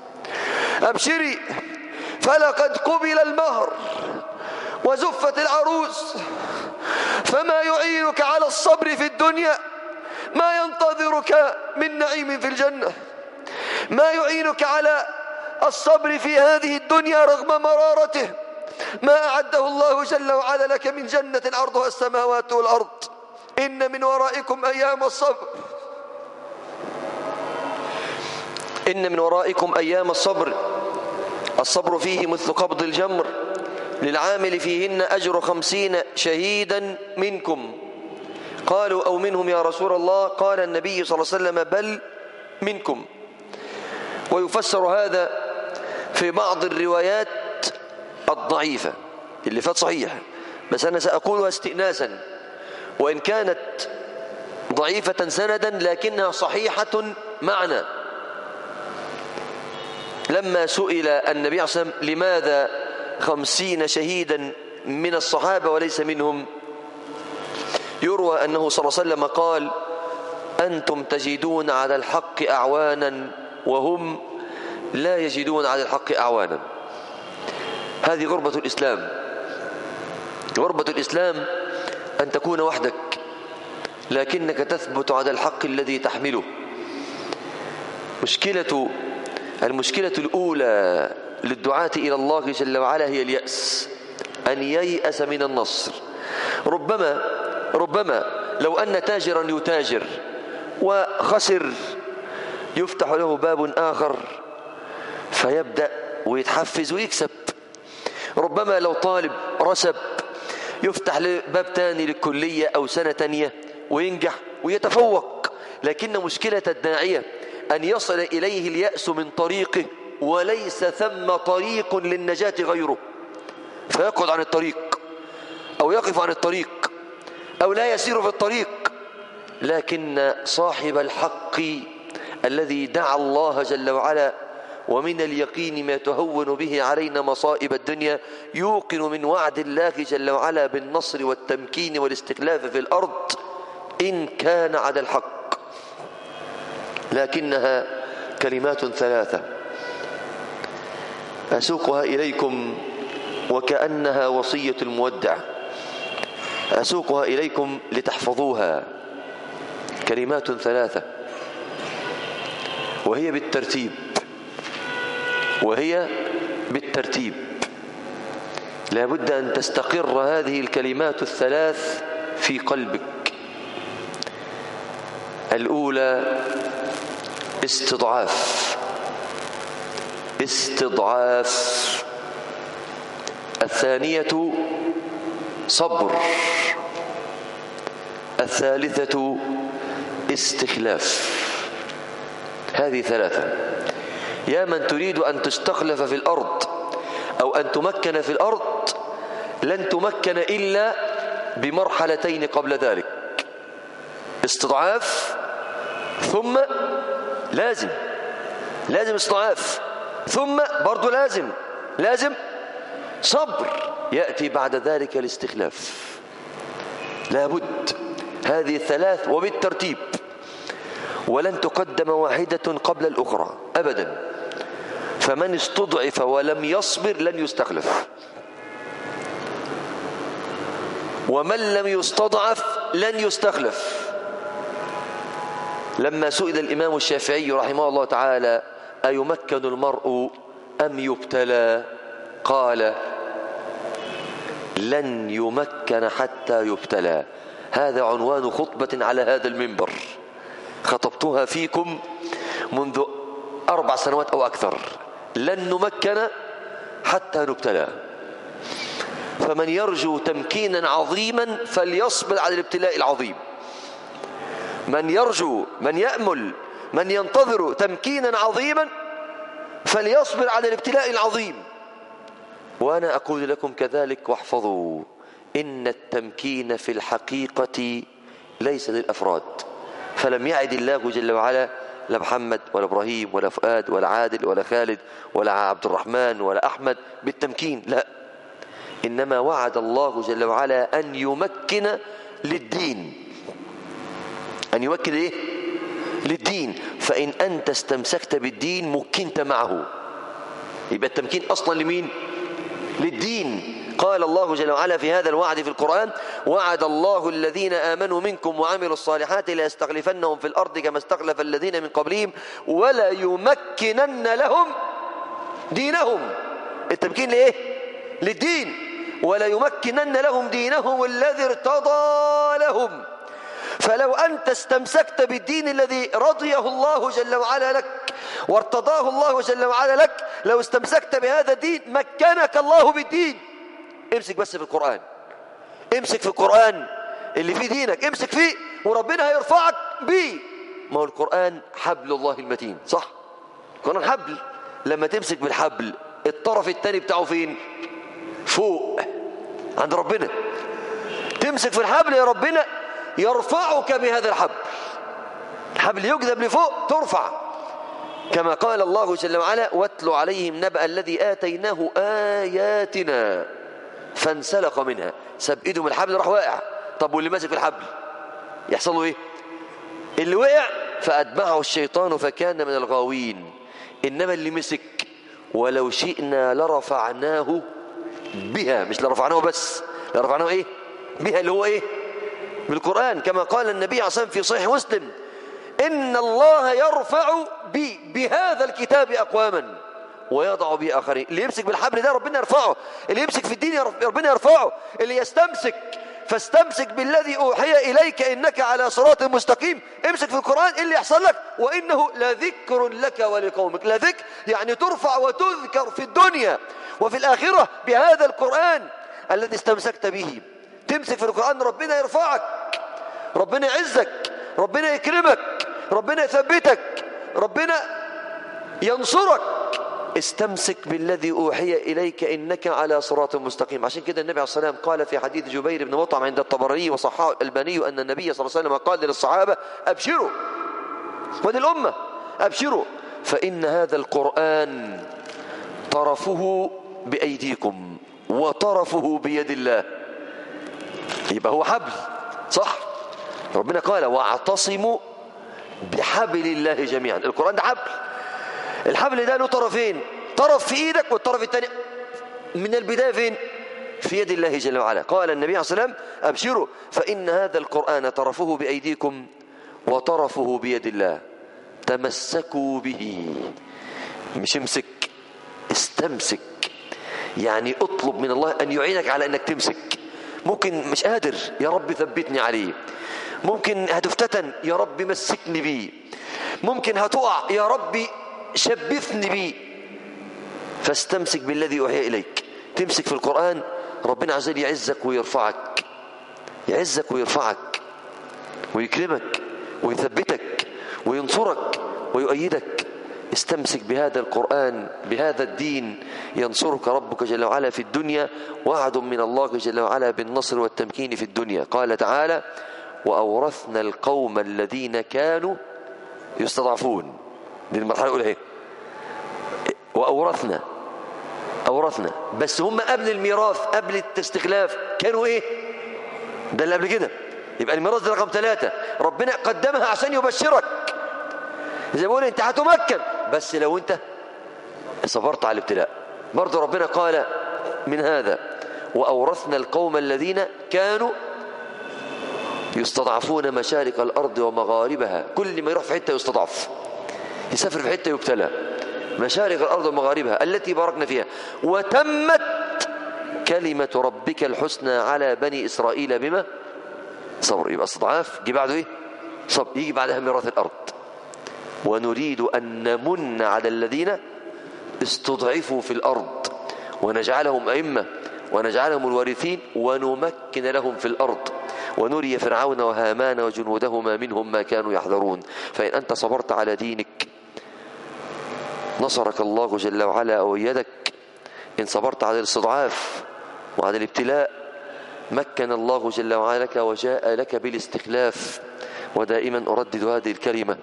أبشري فلقد قبل المهر وزفت العروس. فما يعينك على الصبر في الدنيا ما ينتظرك من نعيم في الجنة، ما يعينك على الصبر في هذه الدنيا رغم مرارته ما أعده الله جل وعلا لك من جنة عرضها السماوات والأرض. إن من ورائكم أيام الصبر، إن من ورائكم أيام الصبر، الصبر فيه مثل قبض الجمر للعامل فيهن أجر 50 شهيدا منكم. قالوا أو منهم يا رسول الله؟ قال النبي صلى الله عليه وسلم بل منكم. ويفسر هذا في بعض الروايات الضعيفة اللي فات صحيح، بس أنا سأقولها استئناسا وإن كانت ضعيفة سندا لكنها صحيحة معنى. لما سئل النبي صلى الله عليه وسلم لماذا 50 شهيدا من الصحابة وليس منهم، يروى أنه صلى الله عليه وسلم قال أنتم تجدون على الحق أعوانا وهم لا يجدون على الحق أعوانا. هذه غربة الإسلام. غربة الإسلام أن تكون وحدك لكنك تثبت على الحق الذي تحمله. المشكلة الأولى للدعاة إلى الله جل وعلا هي اليأس، أن ييأس من النصر. ربما لو أن تاجرا يتاجر وخسر يفتح له باب آخر فيبدأ ويتحفز ويكسب. ربما لو طالب رسب يفتح له باب تاني للكلية أو سنة تانية وينجح ويتفوق، لكن مشكلة الداعية أن يصل إليه اليأس من طريقه وليس ثم طريق للنجاة غيره، فيقعد عن الطريق أو يقف عن الطريق أو لا يسير في الطريق. لكن صاحب الحق الذي دعا الله جل وعلا ومن اليقين ما تهون به علينا مصائب الدنيا، يوقن من وعد الله جل وعلا بالنصر والتمكين والاستخلاف في الأرض إن كان على الحق. لكنها كلمات ثلاثة أسوقها إليكم وكأنها وصية المودع، أسوقها إليكم لتحفظوها. كلمات ثلاثة وهي بالترتيب لا بد أن تستقر هذه الكلمات الثلاث في قلبك. الأولى استضعاف، الثانية صبر، الثالثة استخلاف. هذه ثلاثة. يا من تريد أن تستخلف في الأرض أو أن تمكن في الأرض، لن تمكن إلا بمرحلتين قبل ذلك: استضعاف، ثم لازم استضعاف، ثم برضو لازم صبر، يأتي بعد ذلك الاستخلاف. لابد هذه الثلاث وبالترتيب، ولن تقدم واحدة قبل الأخرى أبدا. فمن استضعف ولم يصبر لن يستخلف، ومن لم يستضعف لن يستخلف. لما سئل الإمام الشافعي رحمه الله تعالى أيمكن المرء أم يبتلى، قال لن يمكن حتى يبتلى. هذا عنوان خطبة على هذا المنبر خطبتها فيكم منذ 4 سنوات أو أكثر: لن نمكن حتى نبتلى. فمن يرجو تمكينا عظيما فليصبر على الابتلاء العظيم. من يرجو، من يأمل، من ينتظر تمكينا عظيما فليصبر على الابتلاء العظيم. وأنا أقول لكم كذلك، واحفظوا: إن التمكين في الحقيقة ليس للأفراد. فلم يعد الله جل وعلا لا محمد ولا إبراهيم ولا فؤاد ولا عادل ولا خالد ولا عبد الرحمن ولا أحمد بالتمكين، لا، إنما وعد الله جل وعلا أن يمكن للدين. أن يمكن إيه؟ للدين. فإن أنت استمسكت بالدين مكنت معه. يبقى التمكين أصلا لمين؟ للدين. قال الله جل وعلا في هذا الوعد في القرآن: وعد الله الذين آمنوا منكم وعملوا الصالحات ليستخلفنهم في الأرض كما استخلف الذين من قبلهم ولا يمكنن لهم دينهم. التمكين لإيه؟ للدين. ولا يمكنن لهم دينهم الذي ارتضى لهم. فلو أنت استمسكت بالدين الذي رضيه الله جل وعلا لك وارتضاه الله جل وعلا لك، لو استمسكت بهذا الدين مكنك الله بالدين. امسك بس في القرآن، امسك في القرآن اللي فيه دينك، امسك فيه وربنا هيرفعك بيه. ما هو القرآن حبل الله المتين، صح؟ القرآن حبل. لما تمسك بالحبل الطرف الثاني بتاعه فين؟ فوق عند ربنا. تمسك في الحبل يا ربنا يرفعك بهذا الحبل. الحبل يجذب لفوق ترفع، كما قال الله جل وعلا: واتل عليهم نبأ الذي آتيناه آياتنا فانسلخ منها. ساب ايده من الحبل راح واقع. طب واللي ماسك في الحبل يحصل له ايه؟ اللي وقع فأتبعه الشيطان فكان من الغاوين. إنما اللي مسك ولو شئنا لرفعناه بها، مش لرفعناه بس، لرفعناه ايه؟ بها، اللي هو ايه؟ بالقرآن. كما قال النبي عليه الصلاة والسلام في صحيح مسلم: إن الله يرفع بهذا الكتاب أقواما ويضع به آخرين. اللي يمسك بالحبل ده ربنا يرفعه، اللي يمسك في الدين ربنا يرفعه. اللي يستمسك فاستمسك بالذي أوحي إليك إنك على صراط مستقيم. امسك في القرآن، اللي يحصل لك وإنه لذكر لك ولقومك. لذكر يعني ترفع وتذكر في الدنيا وفي الآخرة بهذا القرآن الذي استمسكت به. تمسك في القرآن ربنا يرفعك، ربنا يعزك، ربنا يكرمك، ربنا يثبتك، ربنا ينصرك. استمسك بالذي أوحي إليك إنك على صراط مستقيم. عشان كده النبي عليه الصلاة والسلام قال في حديث جبير بن مطعم عند الطبراني وصححه الألباني أن النبي صلى الله عليه وسلم قال للصحابة: أبشروا، وللأمة: أبشروا فإن هذا القرآن طرفه بأيديكم وطرفه بيد الله. يبقى هو حبل، صح؟ ربنا قال: واعتصموا بحبل الله جميعا. القرآن ده حبل، الحبل ده له طرفين، طرف في ايدك والطرف الثاني من البداية فين؟ في يد الله جل وعلا. قال النبي عليه الصلاة والسلام: أبشروا فإن هذا القرآن طرفه بأيديكم وطرفه بيد الله، تمسكوا به. مش امسك، استمسك. يعني اطلب من الله أن يعينك على أنك تمسك. ممكن مش قادر، يا رب ثبتني عليه. ممكن هتفتتن، يا رب مسكني بيه. ممكن هتقع، يا رب شبثني بيه. فاستمسك بالذي أوحي إليك. تمسك في القرآن ربنا عز وجل يعزك ويرفعك، يعزك ويرفعك ويكرمك ويثبتك وينصرك ويؤيدك. استمسك بهذا القرآن، بهذا الدين، ينصرك ربك جل وعلا في الدنيا، وعد من الله جل وعلا بالنصر والتمكين في الدنيا. قال تعالى: وأورثنا القوم الذين كانوا يستضعفون. دي المرحلة الأولى اهي. وأورثنا، أورثنا، بس هم قبل الميراث، قبل الاستخلاف كانوا ايه؟ ده اللي قبل كده. يبقى الميراث ده رقم 3، ربنا قدمها عشان يبشرك. زي ما بقول انت هتمكن بس لو انت صبرت على الابتلاء. برضه ربنا قال من هذا: وأورثنا القوم الذين كانوا يستضعفون مشارق الأرض ومغاربها. كل ما يروح في حتة يستضعف، يسافر في حتة يبتلى. مشارق الأرض ومغاربها التي باركنا فيها، وتمت كلمة ربك الحسنى على بني إسرائيل بما صبر. يبقى استضعاف جي بعده ايه؟ صبر. يجي بعدها ميراث الأرض. ونريد أن نمن على الذين استضعفوا في الأرض ونجعلهم أئمة ونجعلهم الوارثين ونمكن لهم في الأرض ونري فرعون وهامان وجنودهما منهم ما كانوا يحذرون. فإن أنت صبرت على دينك نصرك الله جل وعلا أو يدك. إن صبرت على الاستضعاف وعلى الابتلاء مكن الله جل وعلا لك وجاء لك بالاستخلاف. ودائما أردد هذه الكلمة: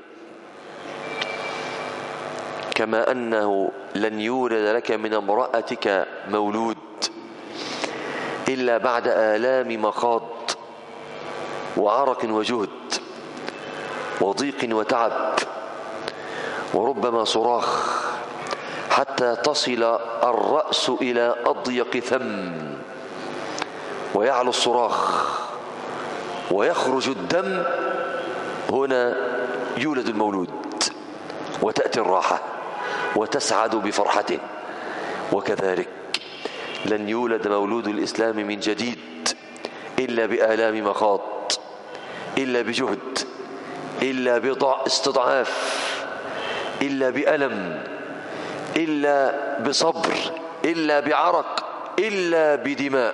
كما أنه لن يولد لك من امرأتك مولود إلا بعد آلام مخاض وعرق وجهد وضيق وتعب وربما صراخ، حتى تصل الرأس إلى أضيق ثم ويعلو الصراخ ويخرج الدم. هنا يولد المولود وتأتي الراحة وتسعد بفرحته. وكذلك لن يولد مولود الإسلام من جديد إلا بآلام مخاض، إلا بجهد، إلا باستضعاف، إلا بألم، إلا بصبر، إلا بعرق، إلا بدماء.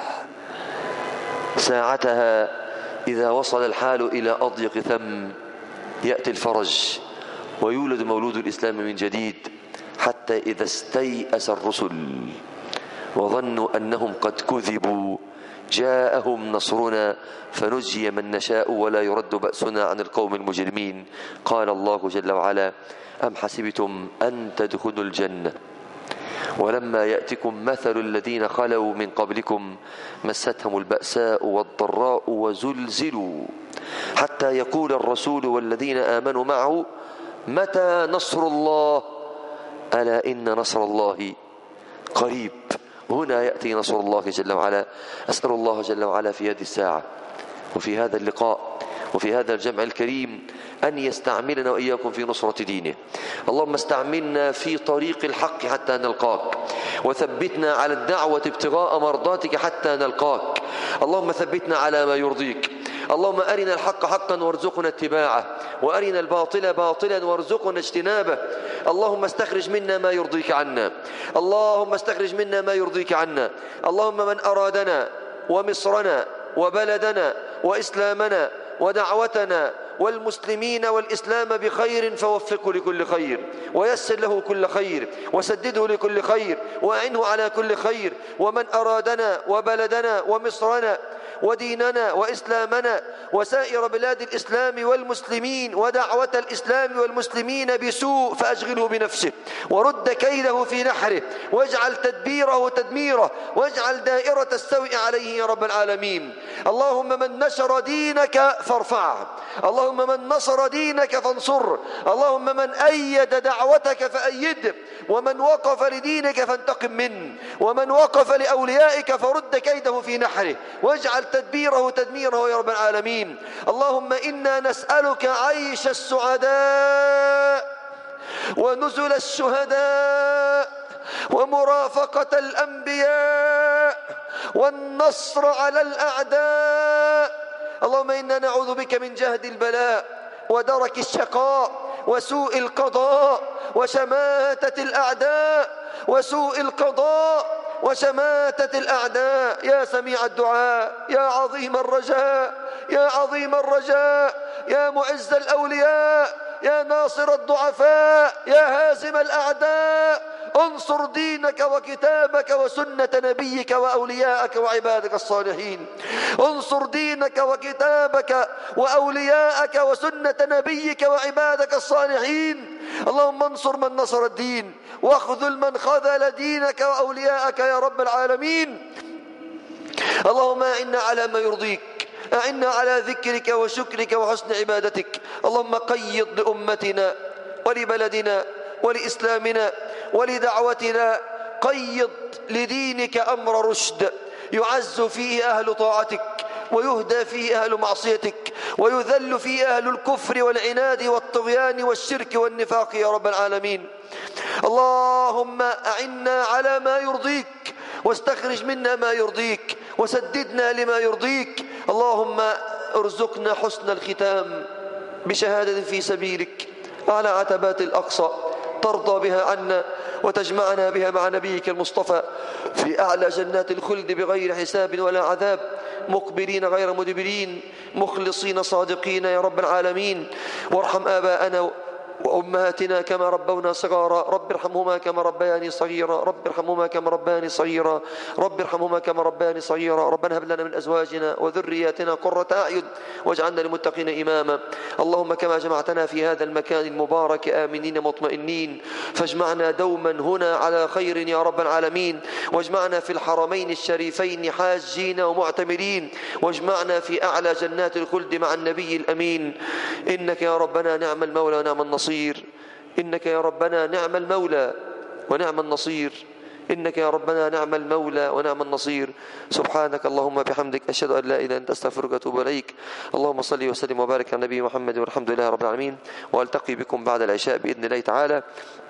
ساعتها إذا وصل الحال إلى أضيق ثم يأتي الفرج ويولد مولود الإسلام من جديد، حتى إذا استيأس الرسل وظنوا أنهم قد كذبوا جاءهم نصرنا فنجي من نشاء ولا يرد بأسنا عن القوم المجرمين. قال الله جل وعلا: أم حسبتم أن تدخلوا الجنة ولما يأتكم مثل الذين خلوا من قبلكم مستهم البأساء والضراء وزلزلوا حتى يقول الرسول والذين آمنوا معه متى نصر الله ألا إن نصر الله قريب. هنا يأتي نصر الله جل وعلا. أسأل الله جل وعلا في هذه الساعة وفي هذا اللقاء وفي هذا الجمع الكريم أن يستعملنا وإياكم في نصرة دينه. اللهم استعملنا في طريق الحق حتى نلقاك، وثبتنا على الدعوة ابتغاء مرضاتك حتى نلقاك. اللهم ثبتنا على ما يرضيك. اللهم أرنا الحق حقا وارزقنا اتباعه، وأرنا الباطل باطلا وارزقنا اجتنابه. اللهم استخرج منا ما يرضيك عنا، اللهم استخرج منا ما يرضيك عنا. اللهم من أرادنا ومصرنا وبلدنا وإسلامنا ودعوتنا والمسلمين والإسلام بخير، فوفقه لكل خير ويسر له كل خير وسدده لكل خير وأعنه على كل خير. ومن أرادنا وبلدنا ومصرنا وديننا وإسلامنا وسائر بلاد الإسلام والمسلمين ودعوة الإسلام والمسلمين بسوء فأشغله بنفسه ورد كيده في نحره واجعل تدبيره تدميره واجعل دائرة السوء عليه يا رب العالمين. اللهم من نشر دينك فارفعه، اللهم من نصر دينك فانصره، اللهم من أيد دعوتك فأيده، ومن وقف لدينك فانتقم منه، ومن وقف لأوليائك فرد كيده في نحره واجعل تدبيره تدميره يا رب العالمين. اللهم إنا نسألك عيش السعداء ونزل الشهداء ومرافقة الأنبياء والنصر على الأعداء. اللهم إنا نعوذ بك من جهد البلاء ودرك الشقاء وسوء القضاء وشماتة الأعداء وسوء القضاء وشماتة الأعداء. يا سميع الدعاء، يا عظيم الرجاء، يا عظيم الرجاء، يا معز الأولياء، يا ناصر الضعفاء، يا هازم الأعداء، انصر دينك وكتابك وسنة نبيك وأولياءك وعبادك الصالحين. انصر دينك وكتابك وأولياءك وسنة نبيك وعبادك الصالحين. اللهم انصر من نصر الدين واخذل من خذل دينك وأولياءك يا رب العالمين. اللهم أعنا على ما يرضيك، أعنا على ذكرك وشكرك وحسن عبادتك. اللهم قيض لأمتنا ولبلدنا ولإسلامنا ولدعوتنا، قيض لدينك أمر رشد يعز فيه أهل طاعتك ويهدى فيه أهل معصيتك ويذل فيه أهل الكفر والعناد والطغيان والشرك والنفاق يا رب العالمين. اللهم أعنا على ما يرضيك واستخرج منا ما يرضيك وسددنا لما يرضيك. اللهم ارزقنا حسن الختام بشهادة في سبيلك على عتبات الأقصى ترضى بها عنا وتجمعنا بها مع نبيك المصطفى في أعلى جنات الخلد بغير حساب ولا عذاب، مقبلين غير مدبرين، مخلصين صادقين يا رب العالمين. وارحم آباءنا وأمهاتنا كما ربونا صغارا، رب ارحمهما كما ربياني صغيرا، رب ارحمهما كما ربياني صغيرا، رب ارحمهما كما ربياني صغيرا. ربنا هب لنا من أزواجنا وذرياتنا قرة أعين واجعلنا للمتقين إماما. اللهم كما جمعتنا في هذا المكان المبارك آمنين مطمئنين فاجمعنا دوما هنا على خير يا رب العالمين، واجمعنا في الحرمين الشريفين حاجين ومعتمرين، واجمعنا في أعلى جنات الخلد مع النبي الأمين. إنك يا ربنا نعم المولى ونعم النصير، إنك يا ربنا نعم المولى ونعم النصير، إنك يا ربنا نعم المولى ونعم النصير. سبحانك اللهم بحمدك أشهد أن لا إله إلا أنت أستغفرك وأتوب إليك. اللهم صل وسلم وبارك على نبي محمد والحمد لله رب العالمين. وألتقي بكم بعد العشاء بإذن الله تعالى،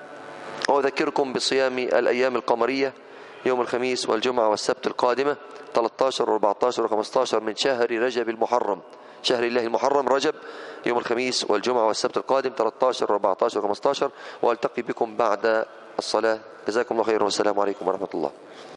وأذكركم بصيام الأيام القمرية يوم الخميس والجمعة والسبت القادمة 13 و14 و15 من شهر رجب المحرم، شهر الله المحرم رجب، يوم الخميس والجمعة والسبت القادم 13 و14 و15. وألتقي بكم بعد الصلاة. جزاكم الله خيرا والسلام عليكم ورحمة الله.